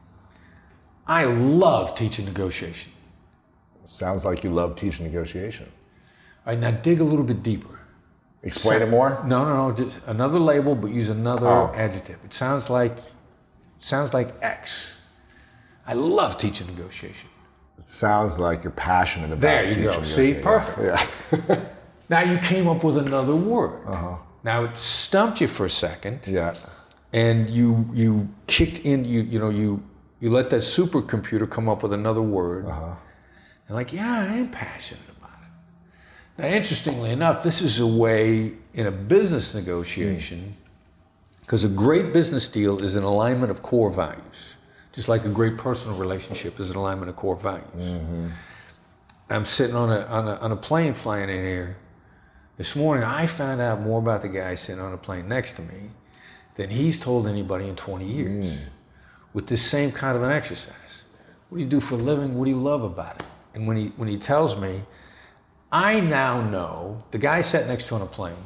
I love teaching negotiation. Sounds like you love teaching negotiation. All right, now dig a little bit deeper. Explain so, it more? No, no, no, just another label, but use another oh. adjective. It sounds like, sounds like X. I love teaching negotiation. It sounds like you're passionate about there you teaching go. See, perfect. Yeah. Now you came up with another word. Uh-huh. Now it stumped you for a second. Yeah. And you you kicked in, you you know, you you let that supercomputer come up with another word. Uh-huh. And like, yeah, I am passionate about it. Now, interestingly enough, this is a way in a business negotiation, because mm. a great business deal is an alignment of core values, just like a great personal relationship is an alignment of core values. Mm-hmm. I'm sitting on a, on a on a plane flying in here. This morning, I found out more about the guy sitting on a plane next to me than he's told anybody in twenty years. Mm. With this same kind of an exercise. What do you do for a living? What do you love about it? And when he when he tells me, I now know the guy sat next to on a plane.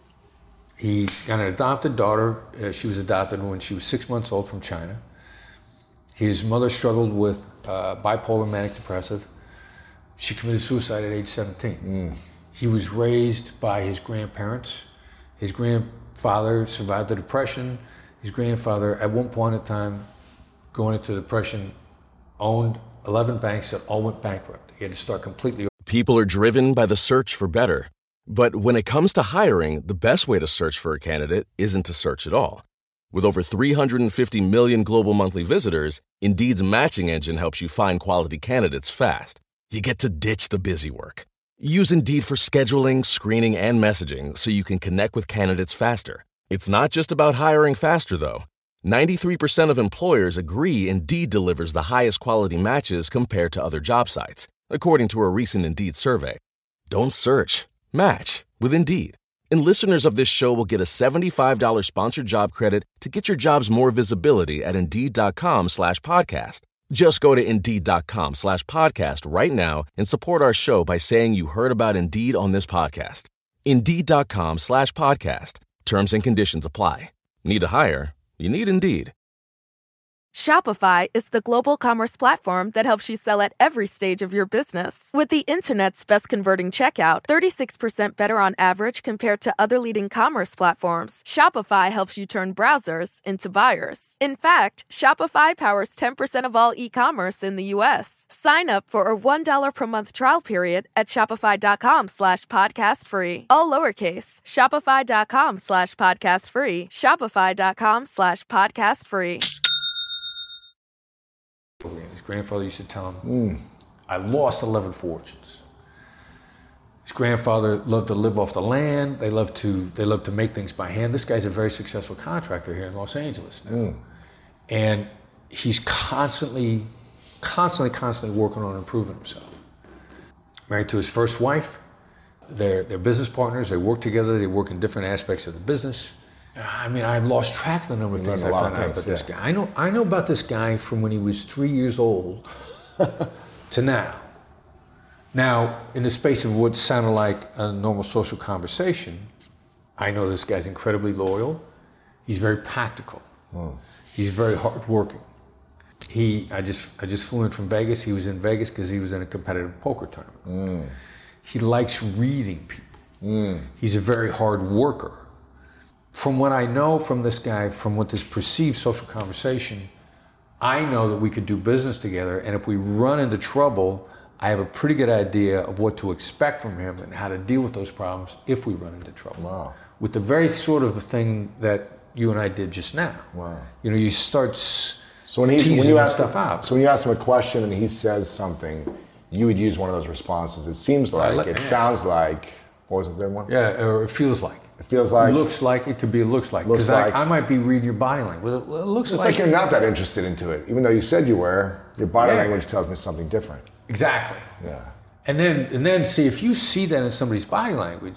He's got an adopted daughter. Uh, she was adopted when she was six months old from China. His mother struggled with uh, bipolar manic depressive. She committed suicide at age seventeen. Mm. He was raised by his grandparents. His grandfather survived the Depression. His grandfather, at one point in time, going into the Depression, owned eleven banks that all went bankrupt. He had to start completely. People are driven by the search for better. But when it comes to hiring, the best way to search for a candidate isn't to search at all. With over three hundred fifty million global monthly visitors, Indeed's matching engine helps you find quality candidates fast. You get to ditch the busy work. Use Indeed for scheduling, screening, and messaging so you can connect with candidates faster. It's not just about hiring faster, though. ninety-three percent of employers agree Indeed delivers the highest quality matches compared to other job sites, according to a recent Indeed survey. Don't search. Match with Indeed. And listeners of this show will get a seventy-five dollars sponsored job credit to get your jobs more visibility at Indeed.com slash podcast. Just go to Indeed.com slash podcast right now and support our show by saying you heard about Indeed on this podcast. Indeed.com slash podcast. Terms and conditions apply. Need to hire? You need Indeed. Shopify is the global commerce platform that helps you sell at every stage of your business. With the internet's best converting checkout, thirty-six percent better on average compared to other leading commerce platforms, Shopify helps you turn browsers into buyers. In fact, Shopify powers ten percent of all e-commerce in the U S. Sign up for a one dollar per month trial period at shopify.com slash podcast free. All lowercase, shopify.com slash podcast free, shopify.com slash podcast free. His grandfather used to tell him, mm. I lost eleven fortunes. His grandfather loved to live off the land. They loved to they loved to make things by hand. This guy's a very successful contractor here in Los Angeles now. Mm. And he's constantly, constantly, constantly working on improving himself. Married to his first wife. They're, they're business partners. They work together. They work in different aspects of the business. I mean, I've lost track of the number of things I found out about this guy. I know, I know about this guy from when he was three years old to now. Now, in the space of what sounded like a normal social conversation, I know this guy's incredibly loyal. He's very practical. Hmm. He's very hardworking. He, I just, I just flew in from Vegas. He was in Vegas because he was in a competitive poker tournament. Mm. He likes reading people. Mm. He's a very hard worker. From what I know from this guy, from what this perceived social conversation, I know that we could do business together, and if we run into trouble, I have a pretty good idea of what to expect from him and how to deal with those problems if we run into trouble. Wow. With the very sort of thing that you and I did just now. Wow. You know, you start s- so when he, teasing when you ask stuff him, out. So when you ask him a question and he says something, you would use one of those responses. It seems like, let, it yeah. sounds like, what was the third one? Yeah, or it feels like. It feels like. Looks like, it could be it looks like. Looks like. I, I might be reading your body language. Well, it looks it's like. It's like you're not that interested into it. Even though you said you were, your body yeah. language tells me something different. Exactly. Yeah. And then, and then see, if you see that in somebody's body language,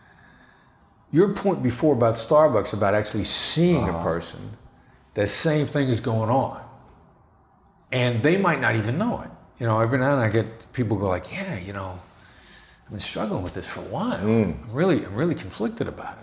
your point before about Starbucks, about actually seeing uh-huh. a person, that same thing is going on. And they might not even know it. You know, every now and then I get people go like, yeah, you know, I've been struggling with this for a while. Mm. I'm really, I'm really conflicted about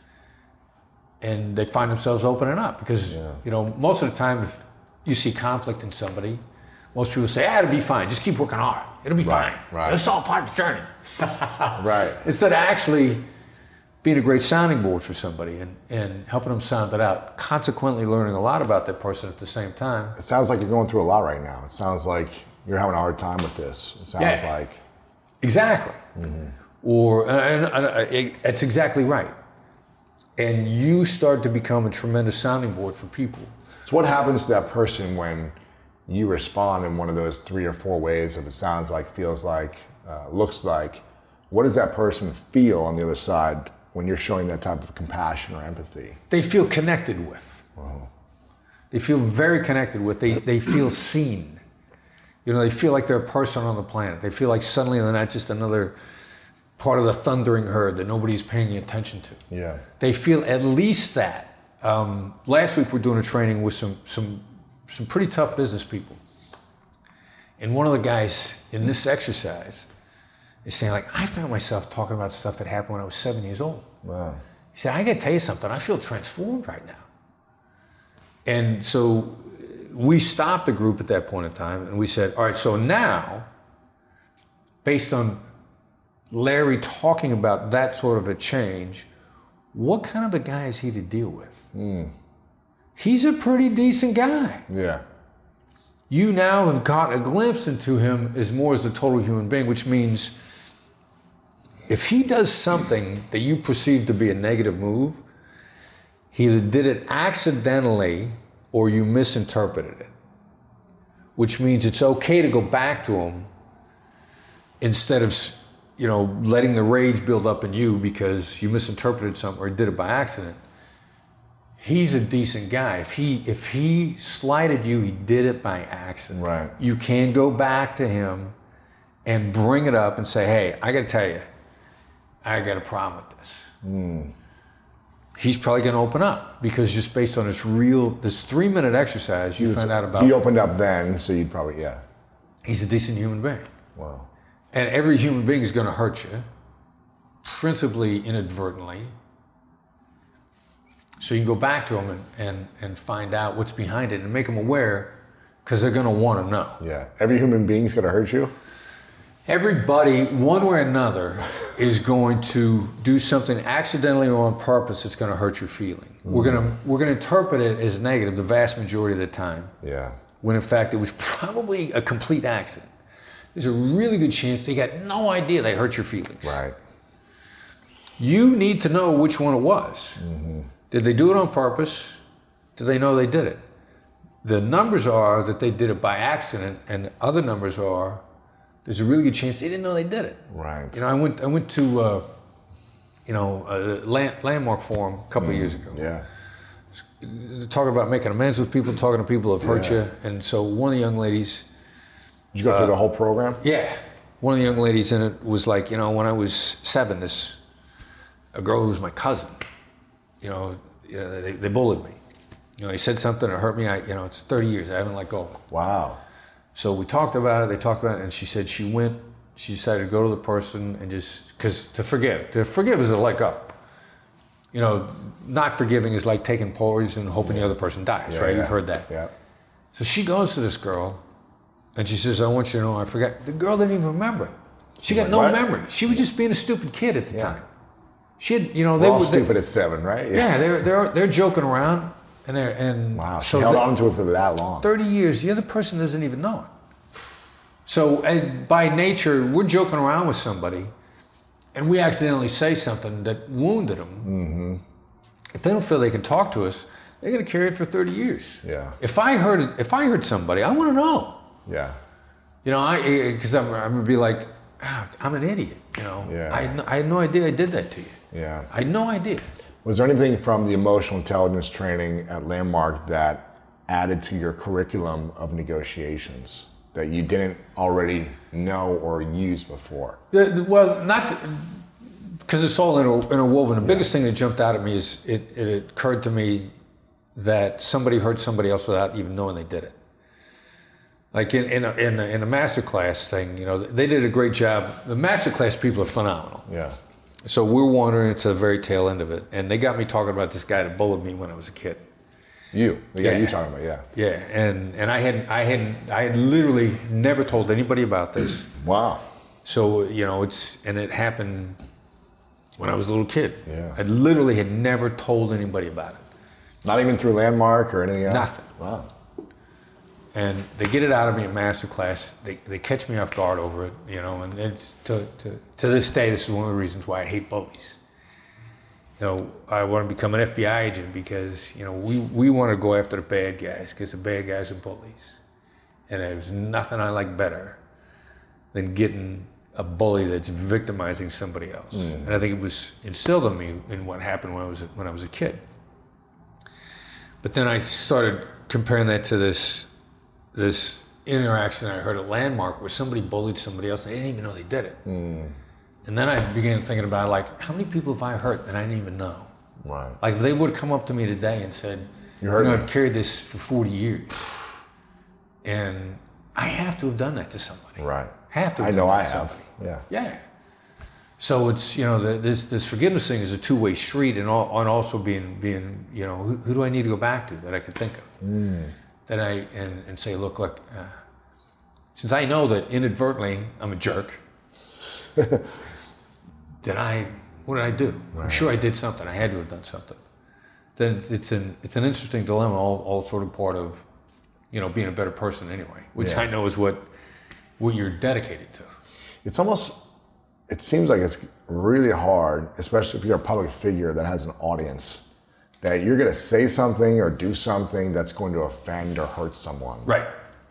it. And they find themselves opening up because, yeah. you know, most of the time if you see conflict in somebody, most people say, ah, it'll be fine. Just keep working hard. It'll be right, fine. Right. It's all part of the journey. Right. Instead of actually being a great sounding board for somebody and, and helping them sound it out, consequently learning a lot about that person at the same time. It sounds like you're going through a lot right now. It sounds like you're having a hard time with this. It sounds yeah. like. Exactly. Mm-hmm. Or, and, and, and it, it's exactly right. And you start to become a tremendous sounding board for people. So what happens to that person when you respond in one of those three or four ways of it sounds like, feels like, uh, looks like? What does that person feel on the other side when you're showing that type of compassion or empathy? They feel connected with. Wow. They feel very connected with. They, they feel seen. You know, they feel like they're a person on the planet. They feel like suddenly they're not just another part of the thundering herd that nobody's paying attention to. Yeah. They feel at least that. Um, last week we're doing a training with some some some pretty tough business people. And one of the guys in this exercise is saying, like, I found myself talking about stuff that happened when I was seven years old. Wow. He said, I gotta tell you something, I feel transformed right now. And so we stopped the group at that point in time and we said, all right, so now, based on Larry talking about that sort of a change, what kind of a guy is he to deal with? Mm. He's a pretty decent guy. Yeah. You now have gotten a glimpse into him as more as a total human being, which means if he does something that you perceive to be a negative move, he either did it accidentally or you misinterpreted it, which means it's okay to go back to him instead of, you know, letting the rage build up in you because you misinterpreted something or did it by accident. He's a decent guy. If he if he slighted you, he did it by accident. Right. You can go back to him and bring it up and say, hey, I got to tell you, I got a problem with this. Mm. He's probably going to open up because just based on this real, this three-minute exercise, you was, find out about. He opened up then, so you'd probably, yeah. He's a decent human being. Wow. And every human being is going to hurt you, principally inadvertently. So you can go back to them and, and, and find out what's behind it and make them aware because they're going to want to know. Yeah. Every human being's going to hurt you? Everybody, one way or another, is going to do something accidentally or on purpose that's going to hurt your feeling. Mm. We're going to we're going to interpret it as negative the vast majority of the time. Yeah. When in fact it was probably a complete accident. There's a really good chance they got no idea they hurt your feelings. Right. You need to know which one it was. Mm-hmm. Did they do it on purpose? Did they know they did it? The numbers are that they did it by accident, and the other numbers are there's a really good chance they didn't know they did it. Right. You know, I went I went to uh, you know a land, landmark forum a couple mm, of years ago. Yeah. Talking about making amends with people, talking to people who've hurt yeah. you, and so one of the young ladies. Did you go uh, through the whole program? Yeah. One of the young ladies in it was like, you know, when I was seven, this a girl who was my cousin. You know, you know they, they bullied me. You know, they said something that hurt me. I, you know, it's thirty years. I haven't let go. Wow. So we talked about it. They talked about it, and she said she went. She decided to go to the person and just because to forgive. To forgive is to let go. You know, not forgiving is like taking poison and hoping the other person dies. Yeah, right? yeah. You've heard that. Yeah. So she goes to this girl, and she says, "I want you to know I forgot." The girl didn't even remember it. She got like, no what? memory. She was just being a stupid kid at the Yeah. time. She had, you know, We're they all were stupid they, at seven, right? Yeah, they're they're they're joking around, and they're and Wow. She so held they- on to it for that long. thirty years. The other person doesn't even know it. So and by nature, we're joking around with somebody, and we accidentally say something that wounded them. Mm-hmm. If they don't feel they can talk to us, they're going to carry it for thirty years. Yeah. If I heard it, if I heard somebody, I want to know. Yeah. You know, I because I'm, I'm gonna be like, ah, I'm an idiot. You know, Yeah. I had, no, I had no idea I did that to you. Yeah. I had no idea. Was there anything from the emotional intelligence training at Landmark that added to your curriculum of negotiations that you didn't already know or use before? The, the, well, not because it's all inter, interwoven. The Yeah. biggest thing that jumped out at me is it, it occurred to me that somebody hurt somebody else without even knowing they did it. Like in in a, in a, in a masterclass thing, you know, they did a great job. The masterclass people are phenomenal. Yeah. So we're wandering into the very tail end of it, and they got me talking about this guy that bullied me when I was a kid. You. The guy Yeah. you talking about, yeah. Yeah, and and I had I had I had literally never told anybody about this. Wow. So you know, it's and it happened when I was a little kid. Yeah. I literally had never told anybody about it. Not even through Landmark or anything else? Nothing. Wow. And they get it out of me in master class. They they catch me off guard over it, you know. And it's to to to this day, this is one of the reasons why I hate bullies. You know, I want to become an F B I agent because you know we we want to go after the bad guys because the bad guys are bullies, and there's nothing I like better than getting a bully that's victimizing somebody else. Mm. And I think it was instilled in me in what happened when I was when I was a kid. But then I started comparing that to this this interaction I heard at Landmark where somebody bullied somebody else and they didn't even know they did it. Mm. And then I began thinking about, like, how many people have I hurt that I didn't even know? Right. Like, if they would have come up to me today and said, you, heard you know, me. I've carried this for forty years. And I have to have done that to somebody. Right. Have to have I know I have. Somebody. Yeah. Yeah. So it's, you know, the, this this forgiveness thing is a two-way street, and, all, and also being, being you know, who, who do I need to go back to that I can think of? Mm. That I, and, and say, look, look, uh, since I know that inadvertently I'm a jerk, did I, what did I do? Right. I'm sure I did something. I had to have done something. Then it's an it's an interesting dilemma, all, all sort of part of, you know, being a better person anyway, which yeah. I know is what what you're dedicated to. It's almost, it seems like it's really hard, especially if you're a public figure that has an audience, that you're going to say something or do something that's going to offend or hurt someone. Right.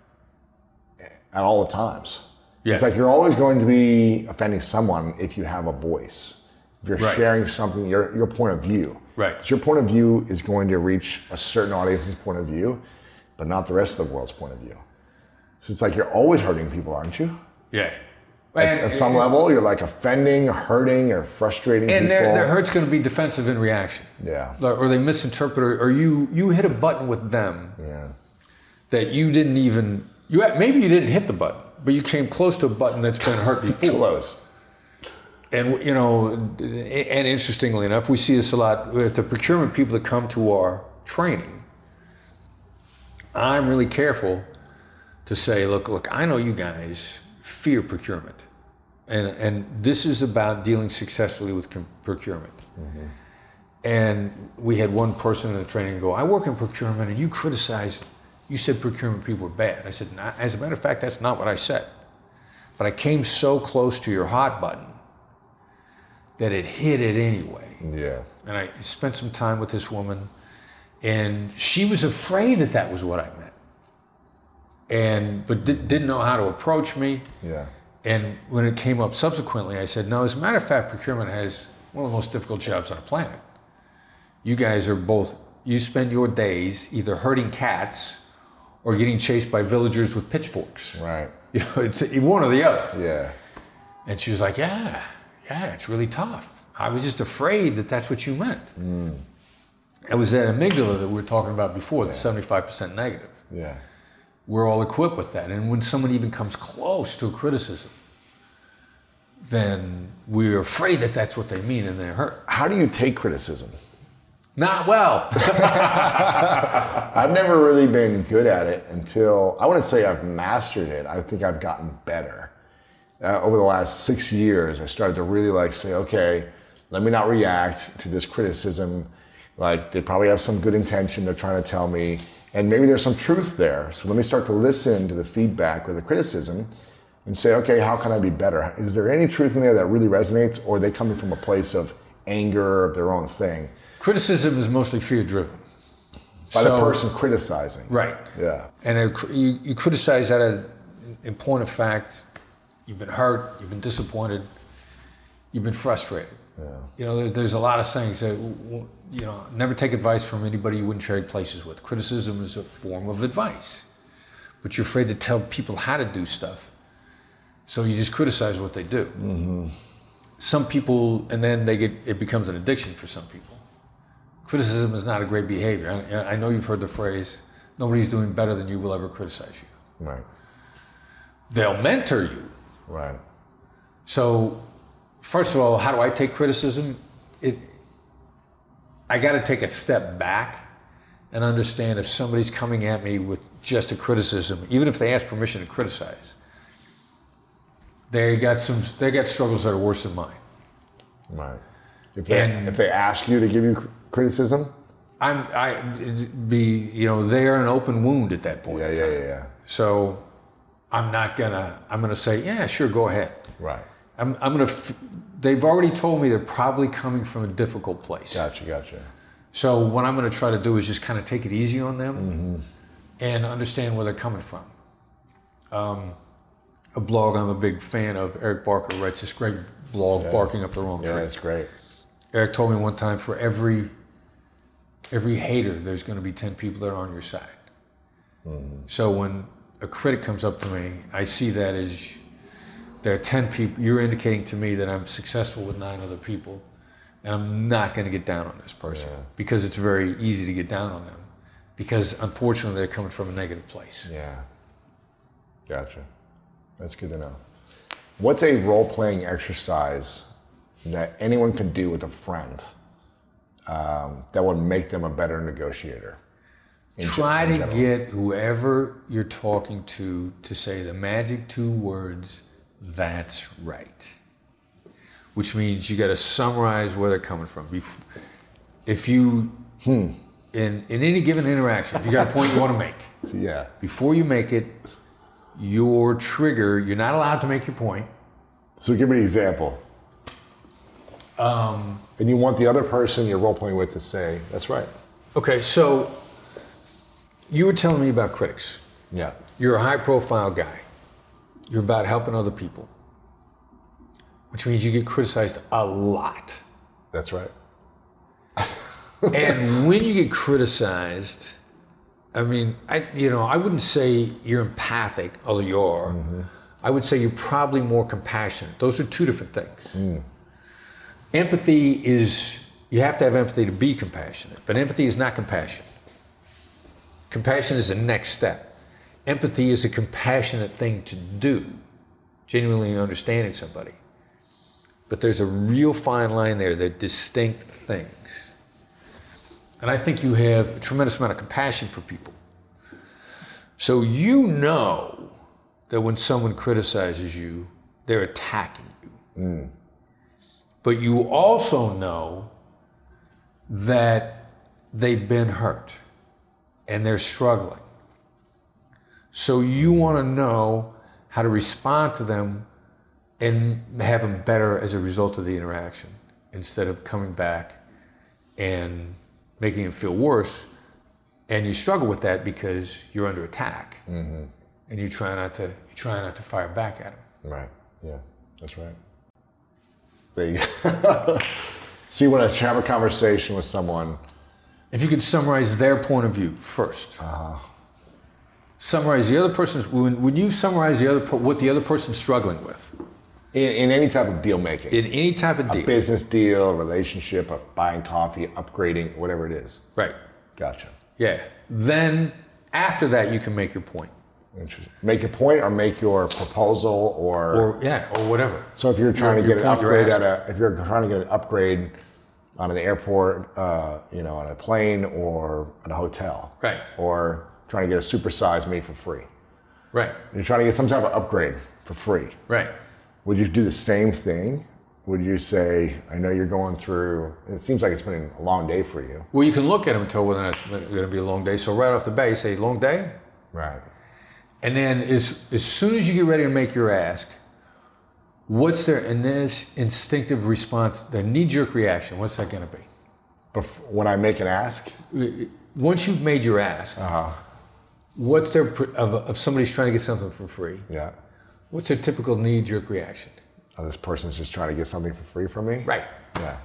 At all the times. Yeah. It's like you're always going to be offending someone if you have a voice. If you're right. sharing something, your your point of view. Right. Your point of view is going to reach a certain audience's point of view, but not the rest of the world's point of view. So it's like you're always hurting people, aren't you? Yeah. At, at some level, you're like offending, hurting, or frustrating and people. And their hurt's going to be defensive in reaction. Yeah. Or they misinterpret, or, or you you hit a button with them yeah. that you didn't even, you maybe you didn't hit the button, but you came close to a button that's been hurt before. Close. And, you know, and interestingly enough, we see this a lot with the procurement people that come to our training. I'm really careful to say, look, look, I know you guys fear procurement. And and this is about dealing successfully with com- procurement. Mm-hmm. And we had one person in the training go, I work in procurement and you criticized, you said procurement people were bad. I said, as a matter of fact, that's not what I said. But I came so close to your hot button that it hit it anyway. Yeah. And I spent some time with this woman, and she was afraid that that was what I meant, and but di- didn't know how to approach me. Yeah. And when it came up subsequently, I said, no, as a matter of fact, procurement has one of the most difficult jobs on the planet. You guys are both, you spend your days either herding cats or getting chased by villagers with pitchforks. Right. You know, it's one or the other. Yeah. And she was like, yeah. Yeah, it's really tough. I was just afraid that that's what you meant. Mm. It was that amygdala that we were talking about before, yeah. the seventy-five percent negative. Yeah. We're all equipped with that. And when someone even comes close to a criticism, then we're afraid that that's what they mean and they're hurt. How do you take criticism? Not well. I've never really been good at it until, I wouldn't say I've mastered it. I think I've gotten better. Uh, over the last six years, I started to really like say, okay, let me not react to this criticism. Like they probably have some good intention they're trying to tell me, and maybe there's some truth there. So let me start to listen to the feedback or the criticism and say, okay, how can I be better? Is there any truth in there that really resonates, or are they coming from a place of anger of their own thing? Criticism is mostly fear-driven. By so, the person criticizing. Right. Yeah. And it, you, you criticize that at, in point of fact. You've been hurt, you've been disappointed, you've been frustrated. Yeah. You know, there, there's a lot of sayings that, you know, never take advice from anybody you wouldn't trade places with. Criticism is a form of advice, but you're afraid to tell people how to do stuff. So you just criticize what they do. Mm-hmm. Some people, and then they get, it becomes an addiction for some people. Criticism is not a great behavior. I, I know you've heard the phrase, nobody's doing better than you will ever criticize you. Right. They'll mentor you. Right. So, first of all, how do I take criticism? It, I got to take a step back and understand if somebody's coming at me with just a criticism, even if they ask permission to criticize, they got some, they got struggles that are worse than mine. Right. If they, and if they ask you to give you criticism, I'm, I be, you know, they are an open wound at that point. Yeah, in yeah, time. yeah, yeah. So. I'm not gonna, I'm gonna say, yeah, sure, go ahead. Right. I'm, I'm gonna, f- they've already told me they're probably coming from a difficult place. Gotcha, gotcha. So what I'm gonna try to do is just kind of take it easy on them mm-hmm. and understand where they're coming from. Um, a blog I'm a big fan of, Eric Barker writes this great blog, yeah. Barking Up the Wrong Tree. Yeah, it's great. Eric told me one time, for every, every hater, there's gonna be ten people that are on your side. Mm-hmm. So when, a critic comes up to me, I see that as there are ten people, you're indicating to me that I'm successful with nine other people, and I'm not going to get down on this person yeah. because it's very easy to get down on them because unfortunately they're coming from a negative place. Yeah. Gotcha. That's good to know. What's a role-playing exercise that anyone can do with a friend um, that would make them a better negotiator? Try to get whoever you're talking to to say the magic two words, "That's right." Which means you got to summarize where they're coming from. If you, hmm. in, in any given interaction, if you got a point you want to make, yeah. before you make it, your trigger, you're not allowed to make your point. So give me an example. Um, and you want the other person you're role-playing with to say, "That's right." Okay, so you were telling me about critics. Yeah. You're a high-profile guy. You're about helping other people, which means you get criticized a lot. That's right. And when you get criticized, I mean, I you know, I wouldn't say you're empathic, although you are. Mm-hmm. I would say you're probably more compassionate. Those are two different things. Mm. Empathy is, you have to have empathy to be compassionate, but empathy is not compassion. Compassion is the next step. Empathy is a compassionate thing to do, genuinely understanding somebody. But there's a real fine line there. They're distinct things. And I think you have a tremendous amount of compassion for people. So you know that when someone criticizes you, they're attacking you. Mm. But you also know that they've been hurt and they're struggling. So you want to know how to respond to them and have them better as a result of the interaction, instead of coming back and making them feel worse. And you struggle with that because you're under attack, mm-hmm. and you try not to you try not to fire back at them. Right. Yeah, that's right. There you go. So you want to have a conversation with someone. If you could summarize their point of view first. Uh-huh. Summarize the other person's, when, when you summarize the other what the other person's struggling with. In, in any type of deal making. In any type of deal. A business deal, a relationship, a buying coffee, upgrading, whatever it is. Right. Gotcha. Yeah. Then after that, you can make your point. Interesting. Make your point or make your proposal or... Or, yeah, or whatever. So if you're trying your, to get an upgrade at a, if you're trying to get an upgrade on an airport, uh, you know, on a plane or at a hotel. Right. Or trying to get a supersize me for free. Right. You're trying to get some type of upgrade for free. Right. Would you do the same thing? Would you say, I know you're going through, it seems like it's been a long day for you. Well, you can look at them and tell whether or not it's going to be a long day. So right off the bat, you say, long day? Right. And then as, as soon as you get ready to make your ask, what's their instinctive response, their knee-jerk reaction? What's that going to be? Bef- when I make an ask? Once you've made your ask, uh-huh. what's their, of, of somebody's trying to get something for free? Yeah. What's their typical knee-jerk reaction? Oh, this person's just trying to get something for free from me? Right. Yeah.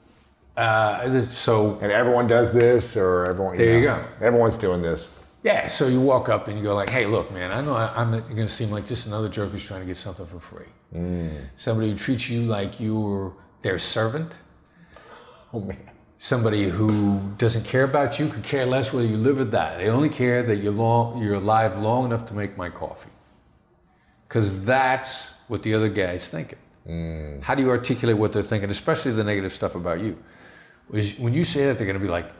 Uh, so. And everyone does this, or everyone. There you, you know, go. Everyone's doing this. Yeah. So you walk up and you go like, "Hey, look, man. I know I, I'm going to seem like just another jerk who's trying to get something for free. Mm. Somebody who treats you like you're their servant. Oh man. Somebody who doesn't care about you, could care less whether you live or die. They only care that you're long, you're alive long enough to make my coffee. Because that's what the other guy's thinking. Mm. How do you articulate what they're thinking, especially the negative stuff about you? When you say that, they're going to be like,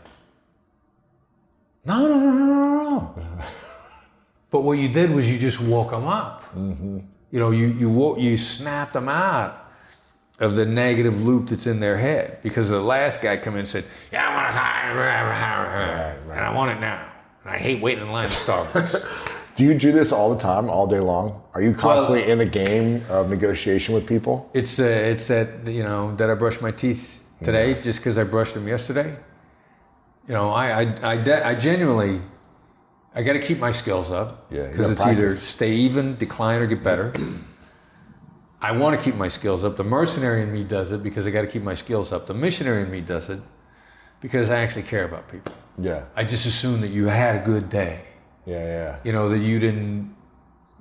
no, no, no, no, no, no. But what you did was you just woke them up. Mm-hmm. You know, you you woke, you snapped them out of the negative loop that's in their head. Because the last guy come in and said, yeah, I want to, right, right. and I want it now. And I hate waiting in line at Starbucks. Do you do this all the time, all day long? Are you constantly well, in a game of negotiation with people? It's uh, it's that, you know, that I brushed my teeth today yeah. just because I brushed them yesterday. You know, I I, I, de- I genuinely, I got to keep my skills up. Yeah, because it's practice. Either stay even, decline, or get better. I want to keep my skills up. The mercenary in me does it because I got to keep my skills up. The missionary in me does it because I actually care about people. Yeah. I just assume that you had a good day. Yeah, yeah. You know, that you didn't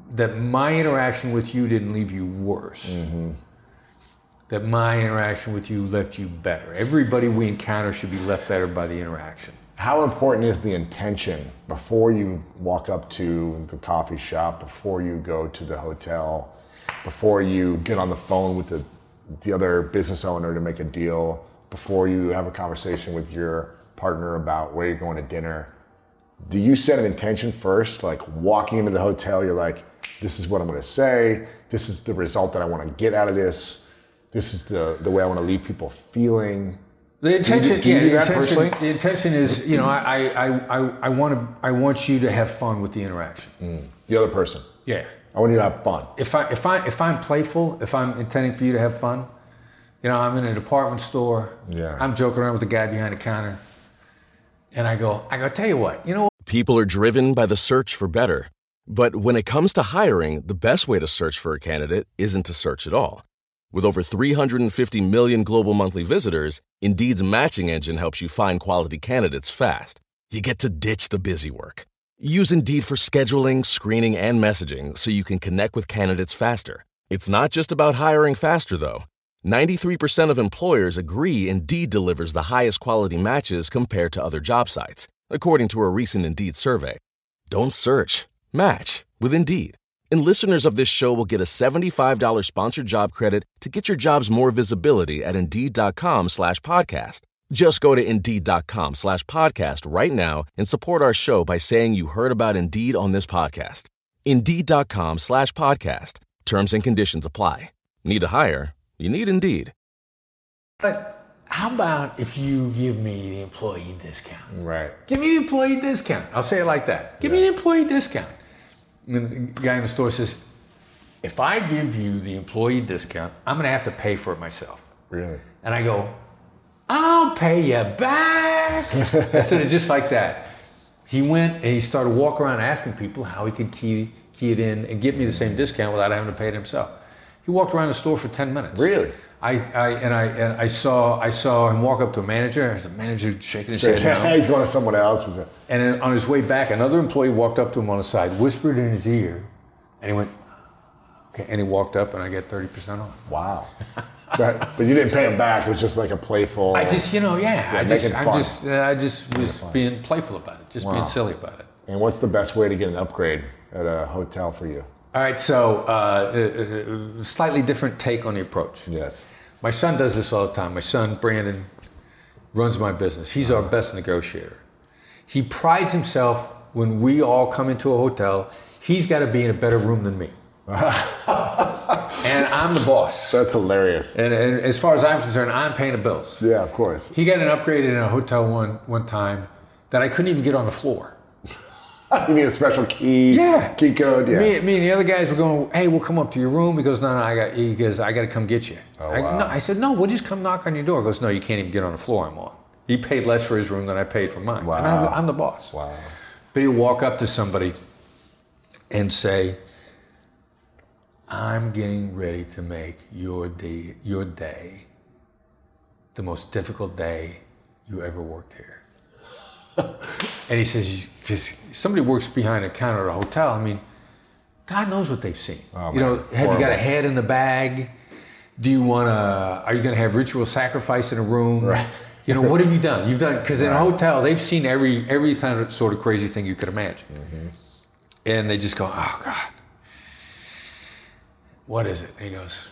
that my interaction with you didn't leave you worse. Mm-hmm. That my interaction with you left you better. Everybody we encounter should be left better by the interaction. How important is the intention before you walk up to the coffee shop, before you go to the hotel, before you get on the phone with the, the other business owner to make a deal, before you have a conversation with your partner about where you're going to dinner? Do you set an intention first? Like walking into the hotel, you're like, this is what I'm going to say. This is the result that I want to get out of this. This is the, the way I want to leave people feeling. The intention, do you, do you yeah, do the that intention, the intention is, you know, I, I, I, I want to, I want you to have fun with the interaction. Mm. The other person. Yeah. I want you to have fun. If I, if I, if I'm playful, if I'm intending for you to have fun, you know, I'm in a department store. Yeah. I'm joking around with the guy behind the counter, and I go, I go, tell you what, you know what? People are driven by the search for better. But when it comes to hiring, the best way to search for a candidate isn't to search at all. With over three hundred fifty million global monthly visitors, Indeed's matching engine helps you find quality candidates fast. You get to ditch the busy work. Use Indeed for scheduling, screening, and messaging so you can connect with candidates faster. It's not just about hiring faster, though. ninety-three percent of employers agree Indeed delivers the highest quality matches compared to other job sites, according to a recent Indeed survey. Don't search. Match with Indeed. And listeners of this show will get a seventy-five dollars sponsored job credit to get your jobs more visibility at Indeed.com slash podcast. Just go to Indeed.com slash podcast right now and support our show by saying you heard about Indeed on this podcast. Indeed.com slash podcast. Terms and conditions apply. Need to hire? You need Indeed. But how about if you give me the employee discount? Right. Give me the employee discount. I'll say it like that. Give yeah. me the employee discount. And the guy in the store says, if I give you the employee discount, I'm going to have to pay for it myself. Really? And I go, I'll pay you back. I said it just like that. He went and he started walking around asking people how he could key, key it in and get me the same discount without having to pay it himself. He walked around the store for ten minutes. Really? I, I and I and I saw I saw him walk up to a manager. There's a manager shaking his head now. He's going to someone else. Is it? And then on his way back, another employee walked up to him on the side, whispered in his ear, and he went, okay. And he walked up, and I get thirty percent off. Wow. So, but you didn't pay him back. It was just like a playful. I just, you know, yeah. yeah I just, fun. I just, uh, I just was being playful about it, just wow. being silly about it. And what's the best way to get an upgrade at a hotel for you? All right, so uh, a, a slightly different take on the approach. Yes. My son does this all the time. My son, Brandon, runs my business. He's our best negotiator. He prides himself when we all come into a hotel, he's got to be in a better room than me. And I'm the boss. That's hilarious. And, and as far as I'm concerned, I'm paying the bills. Yeah, of course. He got an upgrade in a hotel one, one time that I couldn't even get on the floor. You need a special key, yeah. key code. Yeah. Me, me and the other guys were going, hey, we'll come up to your room. He goes, no, no, I got. He goes, I got to come get you. Oh, I, wow. no, I said, no, we'll just come knock on your door. He goes, no, you can't even get on the floor I'm on. He paid less for his room than I paid for mine. Wow. And I'm, the, I'm the boss. Wow. But he'll walk up to somebody and say, I'm getting ready to make your day, your day the most difficult day you ever worked here. And he says, because somebody works behind a counter at a hotel, I mean, God knows what they've seen. Oh, you know, man. have Horrible. you got a head in the bag? Do you want to, are you going to have ritual sacrifice in a room? Right. You know, what have you done? You've done, because in right. a hotel, they've seen every every kind of sort of crazy thing you could imagine. Mm-hmm. And they just go, oh, God. What is it? And he goes,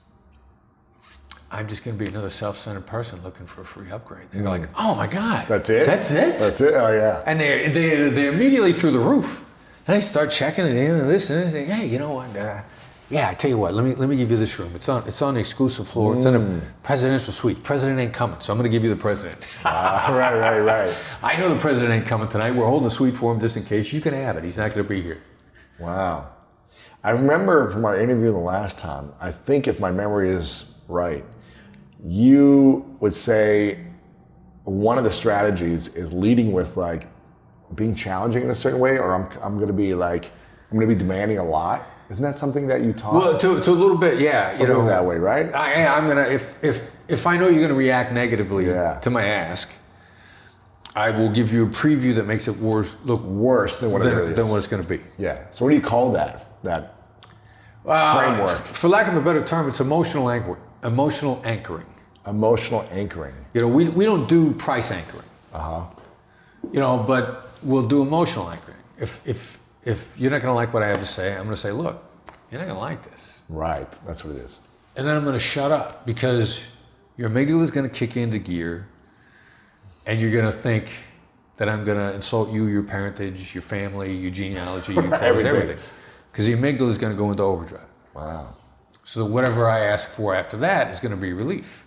I'm just going to be another self-centered person looking for a free upgrade. They're mm. like, oh my God. That's it? That's it? That's it? Oh, yeah. And they're, they're, they're immediately through the roof. And I start checking it in and this and this. And, hey, you know what? Uh, yeah, I tell you what, let me let me give you this room. It's on it's on the exclusive floor. Mm. It's in a presidential suite. President ain't coming, so I'm going to give you the president. uh, right, right, right. I know the president ain't coming tonight. We're holding a suite for him just in case. You can have it. He's not going to be here. Wow. I remember from our interview the last time, I think if my memory is right, you would say one of the strategies is leading with like being challenging in a certain way, or I'm I'm going to be like I'm going to be demanding a lot. Isn't that something that you taught? Well, to, to a little bit, yeah. Something you know, that way, right? I, I'm gonna if if if I know you're gonna react negatively yeah. to my ask, I will give you a preview that makes it worse look worse than what than, it really is. than what it's going to be. Yeah. So what do you call that? that Uh, framework? For lack of a better term, it's emotional anchor, emotional anchoring. Emotional anchoring. You know, we we don't do price anchoring. Uh-huh. You know, but we'll do emotional anchoring. If if if you're not going to like what I have to say, I'm going to say, look, you're not going to like this. Right. That's what it is. And then I'm going to shut up because your amygdala is going to kick into gear, and you're going to think that I'm going to insult you, your parentage, your family, your genealogy, your clothes, Everything. everything. Because the amygdala is going to go into overdrive. Wow. So that whatever I ask for after that is going to be relief.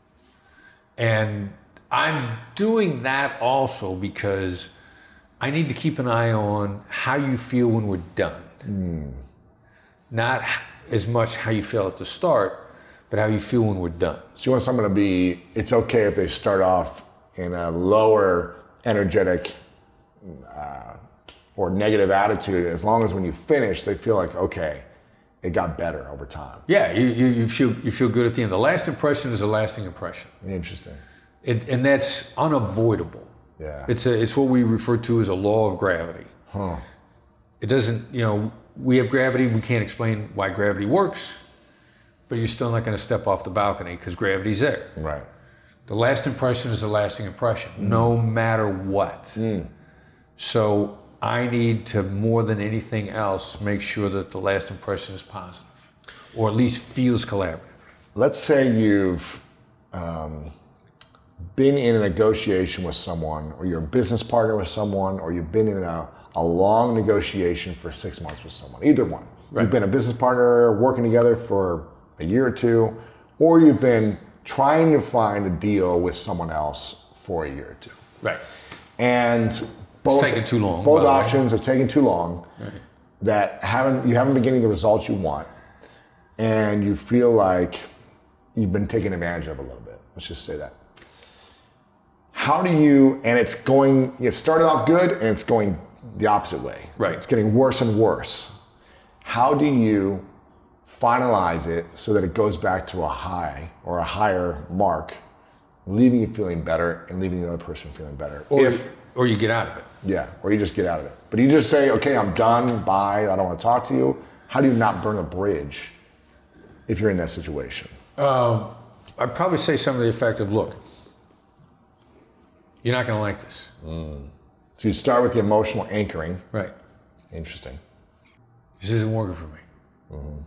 And I'm doing that also because I need to keep an eye on how you feel when we're done. Mm. Not as much how you feel at the start, but how you feel when we're done. So you want someone to be, it's okay if they start off in a lower energetic uh, or negative attitude, as long as when you finish, they feel like, okay, it got better over time. Yeah, you, you, you feel you feel good at the end. The last impression is a lasting impression. Interesting. It, and that's unavoidable. Yeah. It's a, it's what we refer to as a law of gravity. Huh. It doesn't, you know, we have gravity, we can't explain why gravity works, but you're still not going to step off the balcony because gravity's there. Right. The last impression is a lasting impression, mm. no matter what. Mm. So I need to, more than anything else, make sure that the last impression is positive, or at least feels collaborative. Let's say you've um, been in a negotiation with someone, or you're a business partner with someone, or you've been in a, a long negotiation for six months with someone, either one. Right. You've been a business partner working together for a year or two, or you've been trying to find a deal with someone else for a year or two. Right. And both, it's taking too long. Both options are taking too long. Right. That haven't you haven't been getting the results you want, and you feel like you've been taken advantage of a little bit. Let's just say that. How do you? And it's going. It started off good, and it's going the opposite way. Right. It's getting worse and worse. How do you finalize it so that it goes back to a high or a higher mark, leaving you feeling better and leaving the other person feeling better? Or, if, or you get out of it. Yeah, or you just get out of it. But you just say, okay, I'm done, bye, I don't want to talk to you. How do you not burn a bridge if you're in that situation? Um, I'd probably say something to the effect of, look, you're not going to like this. Mm. So you start with the emotional anchoring. Right. Interesting. This isn't working for me. Mm-hmm.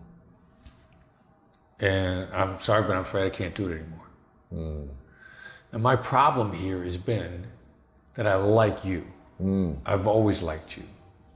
And I'm sorry, but I'm afraid I can't do it anymore. Mm. And my problem here has been that I like you. Mm. I've always liked you.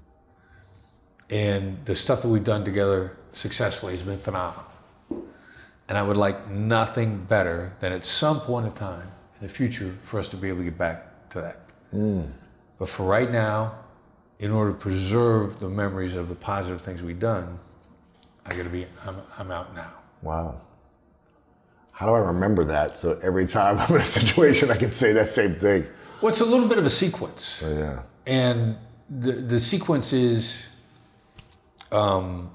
And the stuff that we've done together successfully has been phenomenal. And I would like nothing better than at some point in time in the future for us to be able to get back to that. Mm. But for right now, in order to preserve the memories of the positive things we've done, I gotta be, I'm, I'm out now. Wow. How do I remember that so every time I'm in a situation I can say that same thing? Well, it's a little bit of a sequence. Oh, yeah. And the, the sequence is, um,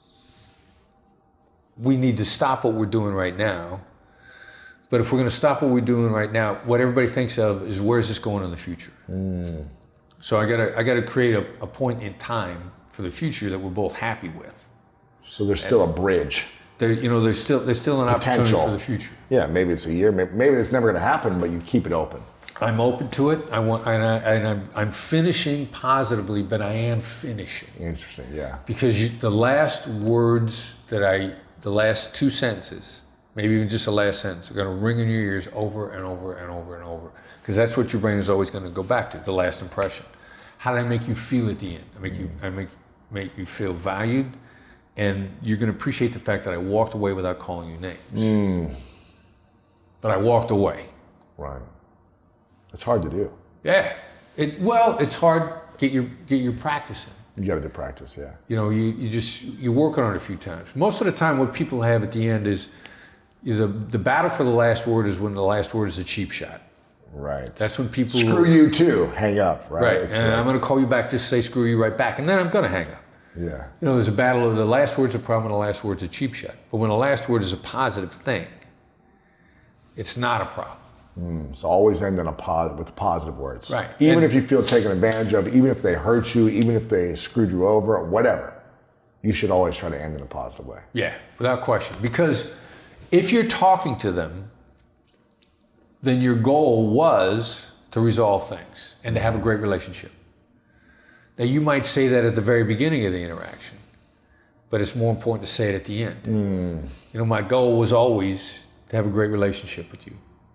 we need to stop what we're doing right now. But if we're going to stop what we're doing right now, what everybody thinks of is where's this going in the future? Mm. So I gotta, I gotta create a, a point in time for the future that we're both happy with. So there's still and a bridge. There, you know, there's still there's still an Potential. opportunity for the future. Yeah, maybe it's a year. Maybe, maybe it's never going to happen, but you keep it open. I'm open to it. I want, and, I, and I'm, I'm finishing positively, but I am finishing. Interesting, yeah. Because you, the last words that I, the last two sentences, maybe even just the last sentence, are going to ring in your ears over and over and over and over. Because that's what your brain is always going to go back to, the last impression. How did I make you feel at the end? I make you, I make, make you feel valued, and you're going to appreciate the fact that I walked away without calling you names. Mm. But I walked away. Right. It's hard to do. Yeah. It, well, it's hard. Get your get your practice in. You got to do practice, yeah. You know, you, you just you work on it a few times. Most of the time, what people have at the end is the the battle for the last word is when the last word is a cheap shot. Right. That's when people screw you too. Hang up. Right. Right. It's and like, I'm going to call you back. Just say screw you right back, and then I'm going to hang up. Yeah. You know, there's a battle of the last word's a problem, and the last word's a cheap shot. But when the last word is a positive thing, it's not a problem. Mm, so always end on a pos- with positive words. Right. Even and, if you feel taken advantage of, even if they hurt you, even if they screwed you over, whatever. you should always try to end in a positive way. Yeah, without question. Because if you're talking to them, then your goal was to resolve things and to have a great relationship. Now, you might say that at the very beginning of the interaction, but it's more important to say it at the end. Mm. You know, my goal was always to have a great relationship with you.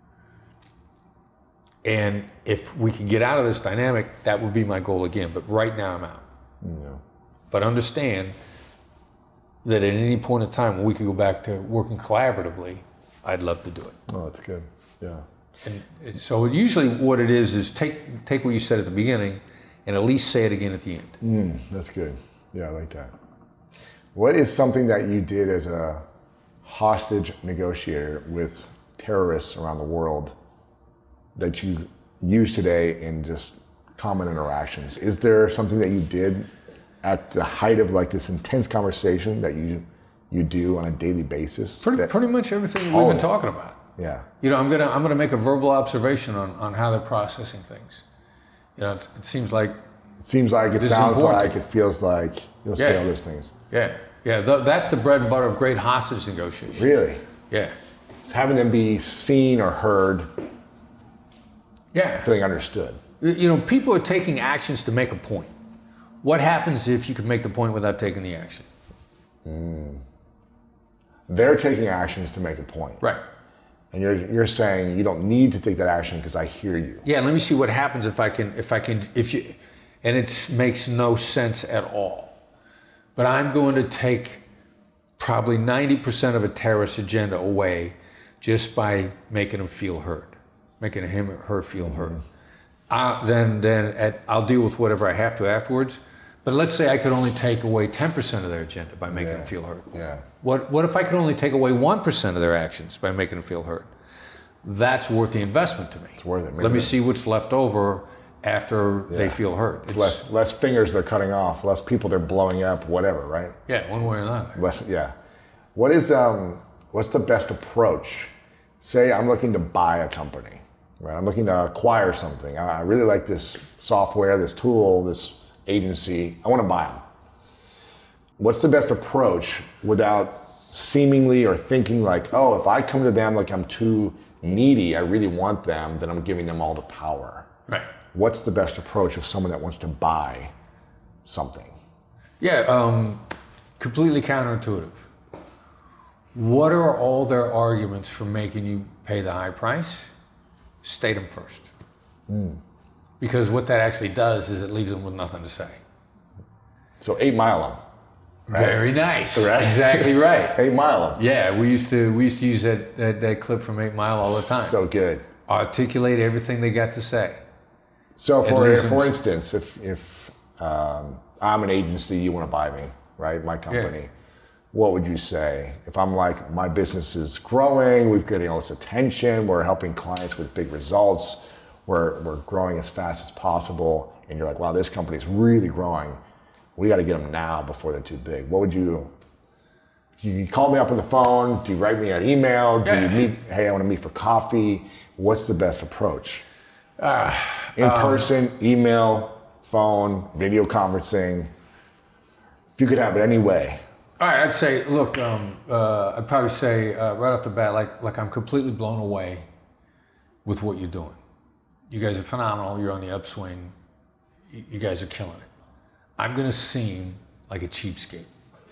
And if we can get out of this dynamic, that would be my goal again. But right now, I'm out. Yeah. But understand that at any point in time when we can go back to working collaboratively, I'd love to do it. Oh, that's good. Yeah. And so usually what it is is take take what you said at the beginning and at least say it again at the end. Mm, that's good. Yeah, I like that. What is something that you did as a hostage negotiator with terrorists around the world that you use today in just common interactions? Is there something that you did at the height of like this intense conversation that you you do on a daily basis? Pretty that, pretty much everything we've Oh. been talking about. Yeah. You know, I'm gonna I'm gonna make a verbal observation on, on how they're processing things. You know, it, it seems like It seems like, it This is sounds important. like, it feels like you'll say Yeah. all those things. yeah yeah th- that's the bread and butter of great hostage negotiation. Really? Yeah It's having them be seen or heard, yeah. feeling understood. You know, people are taking actions to make a point. What happens if you could make the point without taking the action? They're taking actions to make a point. Right. And you're you're saying you don't need to take that action because I hear you. Yeah, let me see what happens if I can, if I can, if you, and it makes no sense at all. But I'm going to take probably ninety percent of a terrorist agenda away just by making them feel heard, making him or her feel heard. Uh, then then at, I'll deal with whatever I have to afterwards. But let's say I could only take away ten percent of their agenda by making Yeah. them feel heard. Yeah. What what if I could only take away one percent of their actions by making them feel heard? That's worth the investment to me. It's worth it. Let me see what's left over after they Yeah. feel heard. It's less less fingers they're cutting off, less people they're blowing up, whatever, right? Yeah, one way or another. Less, yeah. What is um what's the best approach? Say I'm looking to buy a company, right? I'm looking to acquire something. I I really like this software, this tool, this agency. I want to buy them. What's the best approach without seemingly or thinking like, oh, if I come to them like I'm too needy, I really want them, then I'm giving them all the power. Right. What's the best approach of someone that wants to buy something? Yeah, um, completely counterintuitive. What are all their arguments for making you pay the high price? State them first. Mm. Because what that actually does is it leaves them with nothing to say. So eight mile them. Right? Very nice. Right. Exactly right. Eight mile them. Yeah, we used to we used to use that, that, that clip from Eight Mile all the time. So good. Articulate everything they got to say. So It for leaves them- for instance, if if um, I'm an agency, you want to buy me, right? My company. Yeah. What would you say if I'm like, my business is growing, we're getting all this attention, we're helping clients with big results, we're we're growing as fast as possible, and you're like, wow, this company's really growing. We got to get them now before they're too big. What would you? You call me up on the phone. Do you write me an email? Do Yeah. you meet? Hey, I want to meet for coffee. What's the best approach? Uh, In person, email, phone, video conferencing. If you could have it any way. All right, I'd say, look, um, uh, I'd probably say uh, right off the bat, like, like I'm completely blown away with what you're doing. You guys are phenomenal. You're on the upswing. You, you guys are killing it. I'm going to seem like a cheapskate.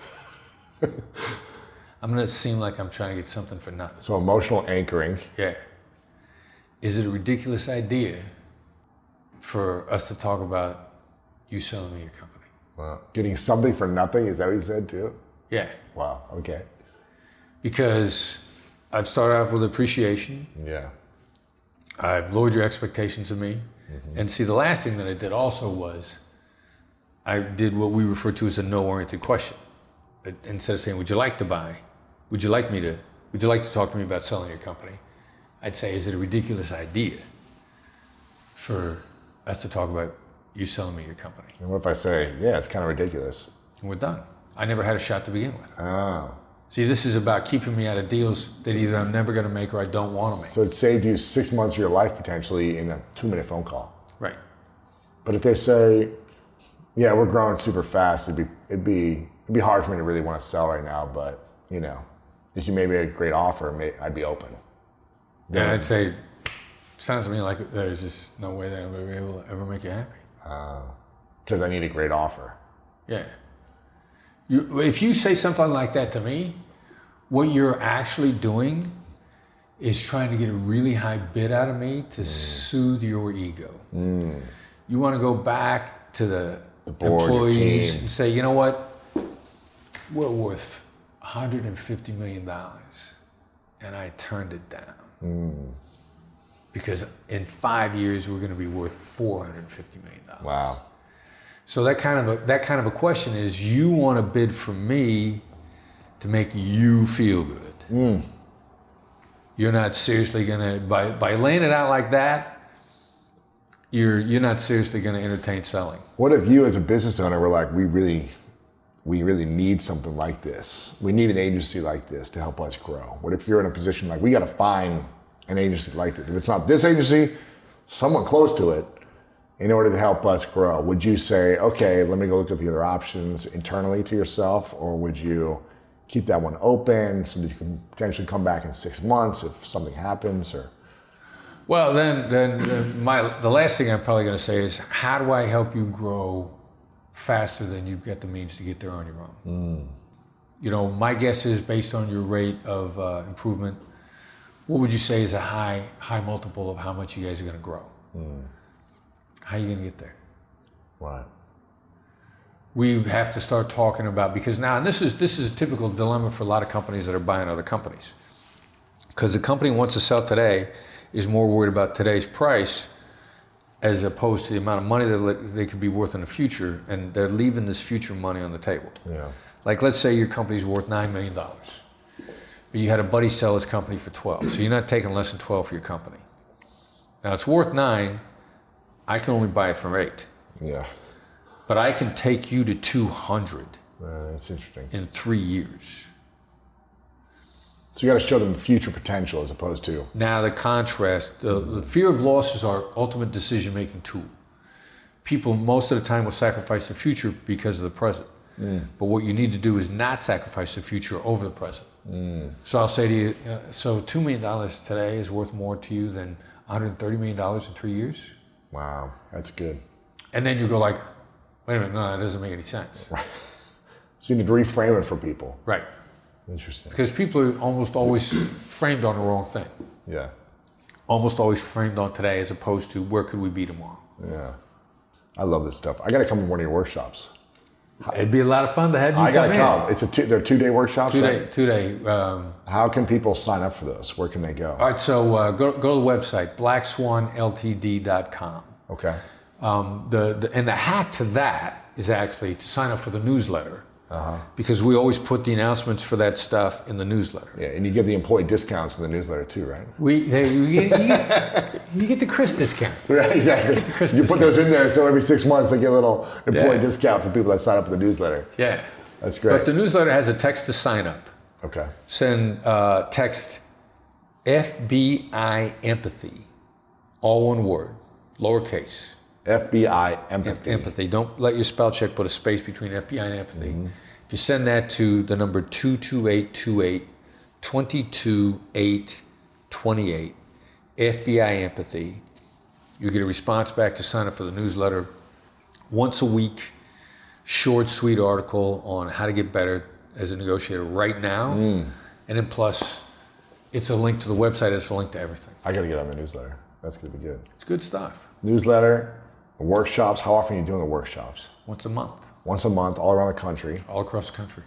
I'm going to seem like I'm trying to get something for nothing. So emotional anchoring. Yeah. Is it a ridiculous idea for us to talk about you selling me your company? Wow. Getting something for nothing, is that what you said too? Yeah. Wow, okay. Because I've started off with appreciation. Yeah. I've lowered your expectations of me. Mm-hmm. And see, the last thing that I did also was I did what we refer to as a no-oriented question. Instead of saying, would you like to buy? Would you like me to, would you like to talk to me about selling your company? I'd say, is it a ridiculous idea for us to talk about you selling me your company? And what if I say, yeah, it's kind of ridiculous? And we're done. I never had a shot to begin with. Oh. See, this is about keeping me out of deals that either I'm never going to make or I don't want to make. So it saved you six months of your life potentially in a two-minute phone call. Right. But if they say, yeah, we're growing super fast, it'd be it'd be it'd be hard for me to really want to sell right now, but, you know, if you made me a great offer, may, I'd be open. Then I'd say, sounds to me like there's just no way that I'm going to be able to ever make you happy. Because uh, I need a great offer. Yeah. You, if you say something like that to me, what you're actually doing is trying to get a really high bid out of me to mm. soothe your ego. Mm. You want to go back to the, the board, employees and say, you know what? We're worth one hundred fifty million dollars. And I turned it down. Mm. Because in five years, we're going to be worth four hundred fifty million dollars. Wow. So that kind of a, that kind of a question is, you want to bid for me to make you feel good. Mm. You're not seriously going to, by, by laying it out like that, you're you're not seriously going to entertain selling. What if you as a business owner were like, we really, we really need something like this. We need an agency like this to help us grow. What if you're in a position like, we got to find an agency like this? If it's not this agency, someone close to it, in order to help us grow. Would you say, okay, let me go look at the other options internally to yourself, or would you keep that one open so that you can potentially come back in six months if something happens? Or well, then, then, then my the last thing I'm probably going to say is, how do I help you grow faster than you've got the means to get there on your own? Mm. You know, my guess is, based on your rate of uh, improvement, what would you say is a high high multiple of how much you guys are going to grow? Mm. How are you going to get there? Right. We have to start talking about, because now, and this is this is a typical dilemma for a lot of companies that are buying other companies. Because the company wants to sell today is more worried about today's price as opposed to the amount of money that they could be worth in the future, and they're leaving this future money on the table. Yeah. Like, let's say your company's worth nine million dollars, but you had a buddy sell his company for twelve, so you're not taking less than twelve for your company. Now, it's worth nine, I can only buy it for eight. Yeah. But I can take you to two hundred. Uh, that's interesting. In three years. So you got to show them future potential as opposed to. Now the contrast, the, the fear of loss is our ultimate decision-making tool. People most of the time will sacrifice the future because of the present. Mm. But what you need to do is not sacrifice the future over the present. Mm. So I'll say to you, uh, so two million dollars today is worth more to you than one hundred thirty million dollars in three years? Wow, that's good. And then you go like, wait a minute, no, that doesn't make any sense. Right. So you need to reframe it for people. Right. Interesting. Because people are almost always framed on the wrong thing. Yeah. Almost always framed on today as opposed to where could we be tomorrow. Yeah. I love this stuff. I got to come to one of your workshops. It'd be a lot of fun to have you I come gotta in. come. It's a two, they're two-day workshops, two right? day, two day. Um, How can people sign up for those? Where can they go? all right, so uh, go go to the website, black swan l t d dot com. Okay. Um, the, the and the hack to that is actually to sign up for the newsletter, uh-huh. because we always put the announcements for that stuff in the newsletter. Yeah, and you get the employee discounts in the newsletter too, right? We they, you, get, you, get, you get the Chris discount. Right, exactly. You, Chris you discount. put those in there, so every six months they get a little employee Yeah. discount for people that sign up for the newsletter. Yeah, that's great. But the newsletter has a text to sign up. Okay. Send uh, text F B I empathy, all one word, lowercase. F B I empathy. Empathy. Don't let your spell check put a space between F B I and empathy. Mm-hmm. If you send that to the number two two eight two eight, two two eight two eight, F B I empathy, you get a response back to sign up for the newsletter. Once a week, short, sweet article on how to get better as a negotiator right now. Mm. And then plus, it's a link to the website, it's a link to everything. I got to get on the newsletter. That's going to be good. It's good stuff. Newsletter, workshops. How often are you doing the workshops? Once a month. Once a month, all around the country. All across the country.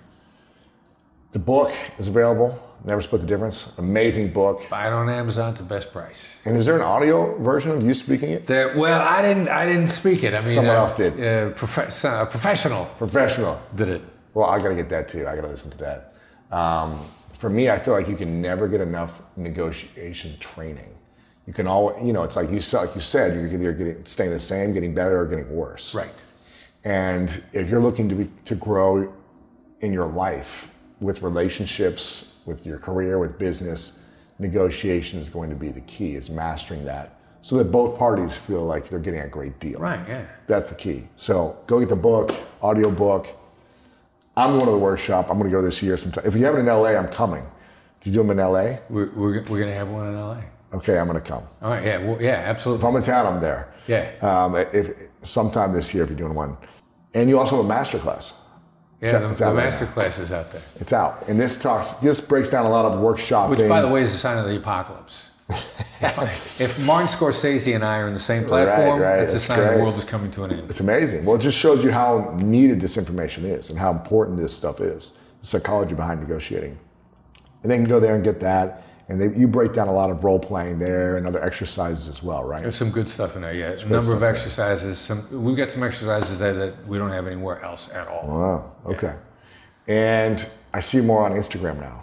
The book is available. Never Split the Difference. Amazing book. Buy it on Amazon. It's the best price. And is there an audio version of you speaking it? There, well, I didn't. I didn't speak it. I mean, someone uh, else did. Uh, prof- a professional. Professional did it. Well, I got to get that too. I got to listen to that. Um, for me, I feel like you can never get enough negotiation training. You can always, you know, it's like you like you said, you're either getting staying the same, getting better, or getting worse. Right. And if you're looking to be, to grow in your life with relationships, with your career, with business, negotiation is going to be the key. Is mastering that so that both parties feel like they're getting a great deal. Right. Yeah. That's the key. So go get the book, audio book. I'm going to the workshop. I'm going to go this year sometime. If you have it in L A, I'm coming. Do you do them in L A? We're we're, we're going to have one in L A. Okay, I'm going to come. All right, yeah, well, yeah, absolutely. If I'm in town, I'm there. Yeah. Um, if sometime this year, if you're doing one, and you also have a master class. Yeah, the, the master class is out there. It's out, and this talks. This breaks down a lot of workshopping. Which, by the way, is a sign of the apocalypse. if, I, if Martin Scorsese and I are in the same platform, right, right. it's a That's sign great. the world is coming to an end. It's amazing. Well, it just shows you how needed this information is and how important this stuff is. The psychology behind negotiating, and they can go there and get that. And they, you break down a lot of role playing there and other exercises as well, right? There's some good stuff in there, yeah. A number of exercises. Some we've got some exercises there that we don't have anywhere else at all. Wow. Okay. Yeah. And I see more on Instagram now.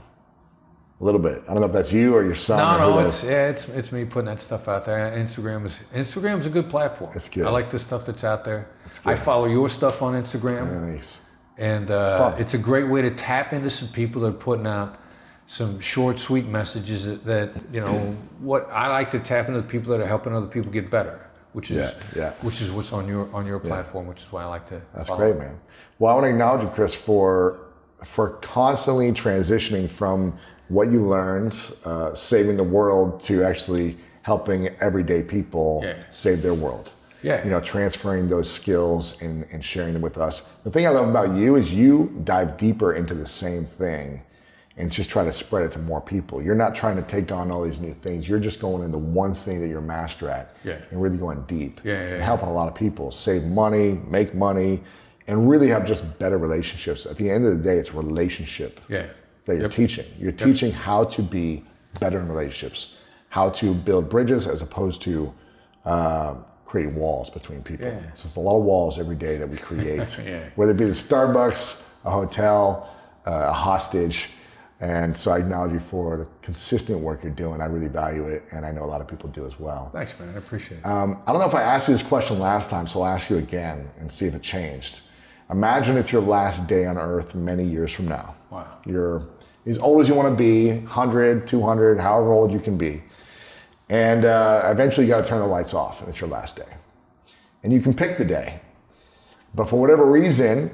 A little bit. I don't know if that's you or your son. No, or no, it's yeah, it's it's me putting that stuff out there. Instagram is Instagram's a good platform. It's good. I like the stuff that's out there. It's good. I follow your stuff on Instagram. Nice. And uh, it's, it's a great way to tap into some people that are putting out some short, sweet messages that, that, you know, what I like to tap into the people that are helping other people get better, which is yeah, yeah. which is what's on your on your platform, yeah. which is why I like to That's follow. great, man. Well, I want to acknowledge you, Chris, for for constantly transitioning from what you learned, uh, saving the world, to actually helping everyday people yeah. save their world. Yeah. You know, transferring those skills and, and sharing them with us. The thing I love about you is you dive deeper into the same thing and just try to spread it to more people. You're not trying to take on all these new things. You're just going into one thing that you're a master at yeah. and really going deep yeah, yeah, and yeah. helping a lot of people save money, make money, and really have just better relationships. At the end of the day, it's relationship yeah. that you're yep. teaching. You're yep. teaching how to be better in relationships, how to build bridges as opposed to uh, creating walls between people. Yeah. So it's a lot of walls every day that we create, yeah. whether it be the Starbucks, a hotel, uh, a hostage. And so I acknowledge you for the consistent work you're doing. I really value it, and I know a lot of people do as well. Thanks, man. I appreciate it. Um, I don't know if I asked you this question last time, so I'll ask you again and see if it changed. Imagine it's your last day on Earth many years from now. Wow. You're as old as you want to be, one hundred, two hundred, however old you can be. And uh, eventually you got to turn the lights off, and it's your last day. And you can pick the day. But for whatever reason,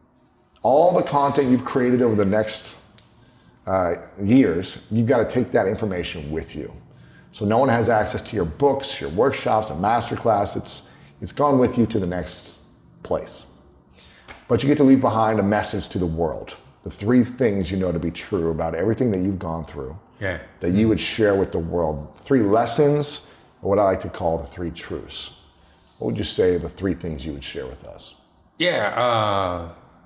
all the content you've created over the next uh, years, you've got to take that information with you. So no one has access to your books, your workshops, a masterclass. It's, it's gone with you to the next place. But you get to leave behind a message to the world. The three things you know to be true about everything that you've gone through. Yeah. That you would share with the world. Three lessons, or what I like to call the three truths. What would you say are the three things you would share with us? Yeah.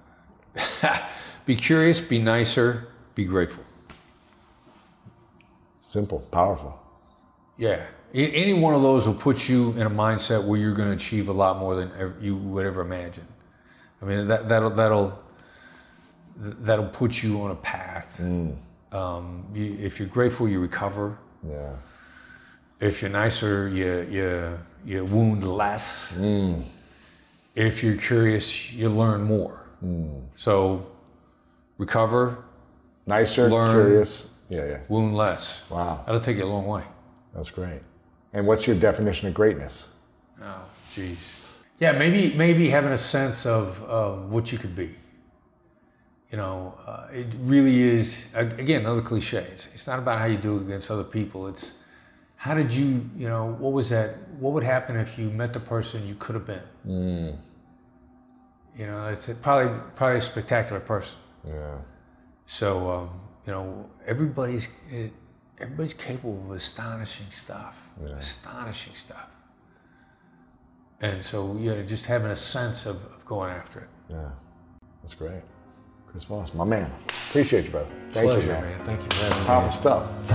Uh, be curious, be nicer, be grateful. Simple, powerful. Yeah. Any one of those will put you in a mindset where you're going to achieve a lot more than you would ever imagine. I mean, that, that'll that'll that'll put you on a path. Mm. Um, you, if you're grateful, you recover. Yeah. If you're nicer, you you you wound less. Mm. If you're curious, you learn more. Mm. So, recover. Nicer, learn, curious. Yeah, yeah. Wound less. Wow. That'll take you a long way. That's great. And what's your definition of greatness? Oh, geez. Yeah, maybe maybe having a sense of uh, what you could be. You know, uh, it really is, again, another cliche. It's, it's not about how you do it against other people. It's how did you, you know, what was that, what would happen if you met the person you could have been? Mm. You know, it's a, probably probably a spectacular person. Yeah. So, um, you know, everybody's it, everybody's capable of astonishing stuff, yeah. astonishing stuff. And so, yeah, just having a sense of, of going after it. Yeah, that's great. Chris Voss, my man. Appreciate you, brother. Thank Pleasure, you, man. man. Thank you for having me. Powerful stuff.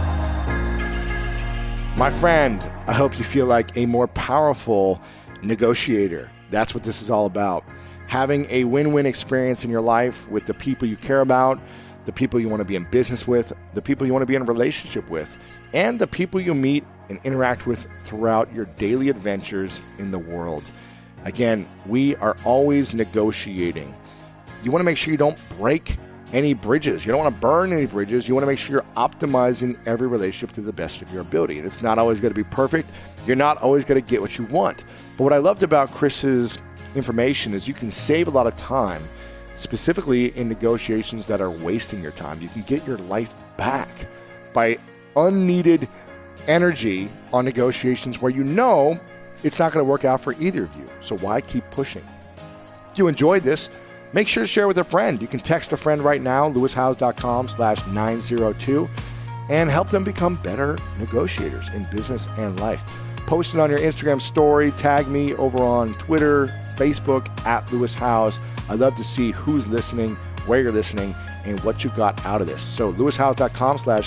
My friend, I hope you feel like a more powerful negotiator. That's what this is all about. Having a win-win experience in your life with the people you care about, the people you want to be in business with, the people you want to be in a relationship with, and the people you meet and interact with throughout your daily adventures in the world. Again, we are always negotiating. You want to make sure you don't break any bridges. You don't want to burn any bridges. You want to make sure you're optimizing every relationship to the best of your ability. And it's not always going to be perfect. You're not always going to get what you want. But what I loved about Chris's information is you can save a lot of time specifically in negotiations that are wasting your time. You can get your life back by unneeded energy on negotiations where you know it's not going to work out for either of you. So why keep pushing? If you enjoyed this, make sure to share with a friend. You can text a friend right now, lewishowes.com slash 902, and help them become better negotiators in business and life. Post it on your Instagram story. Tag me over on Twitter, Facebook, at Lewis Howes. I'd love to see who's listening, where you're listening, and what you got out of this. So lewishowes.com slash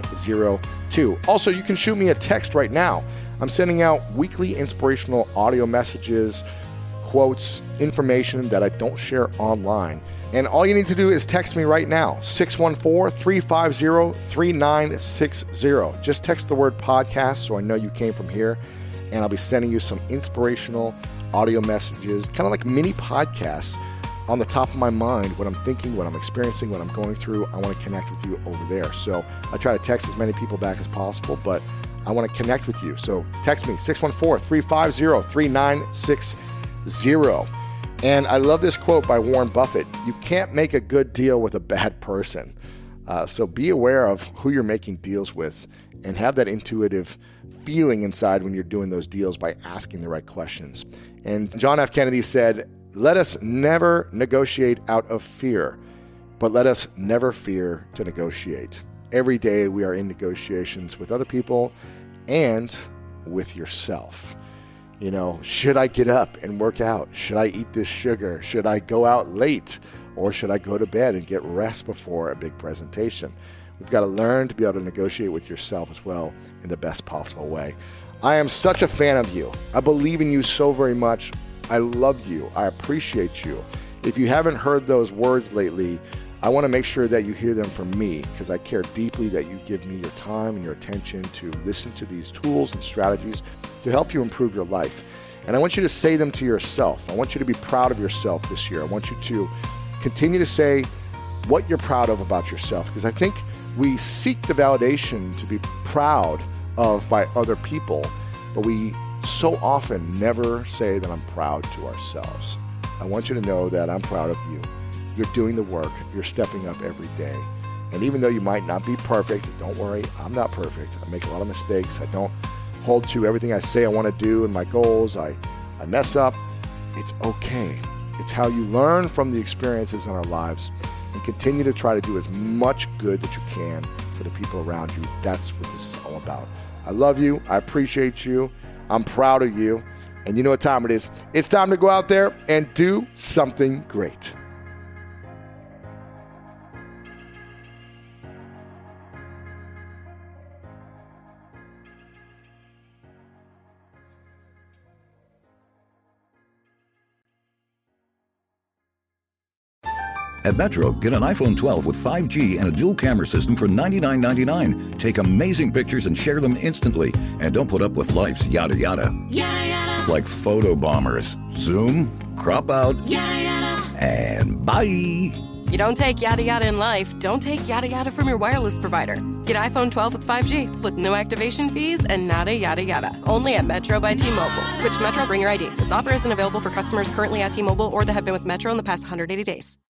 902. Also, you can shoot me a text right now. I'm sending out weekly inspirational audio messages, quotes, information that I don't share online. And all you need to do is text me right now, six one four, three five zero, three nine six zero. Just text the word podcast so I know you came from here, and I'll be sending you some inspirational audio messages, kind of like mini podcasts on the top of my mind, what I'm thinking, what I'm experiencing, what I'm going through. I want to connect with you over there. So I try to text as many people back as possible, but I want to connect with you. So text me, six one four, three five zero, three nine six zero. And I love this quote by Warren Buffett. You can't make a good deal with a bad person. Uh, so be aware of who you're making deals with and have that intuitive feeling inside when you're doing those deals by asking the right questions. And John F. Kennedy said, let us never negotiate out of fear, but let us never fear to negotiate. Every day we are in negotiations with other people and with yourself. You know, should I get up and work out? Should I eat this sugar? Should I go out late? Or should I go to bed and get rest before a big presentation? We've got to learn to be able to negotiate with yourself as well in the best possible way. I am such a fan of you. I believe in you so very much. I love you. I appreciate you. If you haven't heard those words lately, I want to make sure that you hear them from me because I care deeply that you give me your time and your attention to listen to these tools and strategies to help you improve your life. And I want you to say them to yourself. I want you to be proud of yourself this year. I want you to continue to say what you're proud of about yourself, because I think we seek the validation to be proud of by other people, but we so often never say that I'm proud to ourselves. I want you to know that I'm proud of you. You're doing the work. You're stepping up every day. And even though you might not be perfect, don't worry, I'm not perfect. I make a lot of mistakes. I don't hold to everything I say I want to do and my goals. I, I mess up. It's okay. It's how you learn from the experiences in our lives and continue to try to do as much good that you can for the people around you. That's what this is all about. I love you. I appreciate you. I'm proud of you. And you know what time it is. It's time to go out there and do something great. At Metro, get an iPhone twelve with five G and a dual camera system for ninety-nine ninety-nine. Take amazing pictures and share them instantly. And don't put up with life's yada yada. Yada yada. Like photo bombers. Zoom, crop out, yada yada. And bye. You don't take yada yada in life, don't take yada yada from your wireless provider. Get iPhone twelve with five G with no activation fees and nada yada yada. Only at Metro by T-Mobile. Switch to Metro, bring your I D. This offer isn't available for customers currently at T-Mobile or that have been with Metro in the past one hundred eighty days.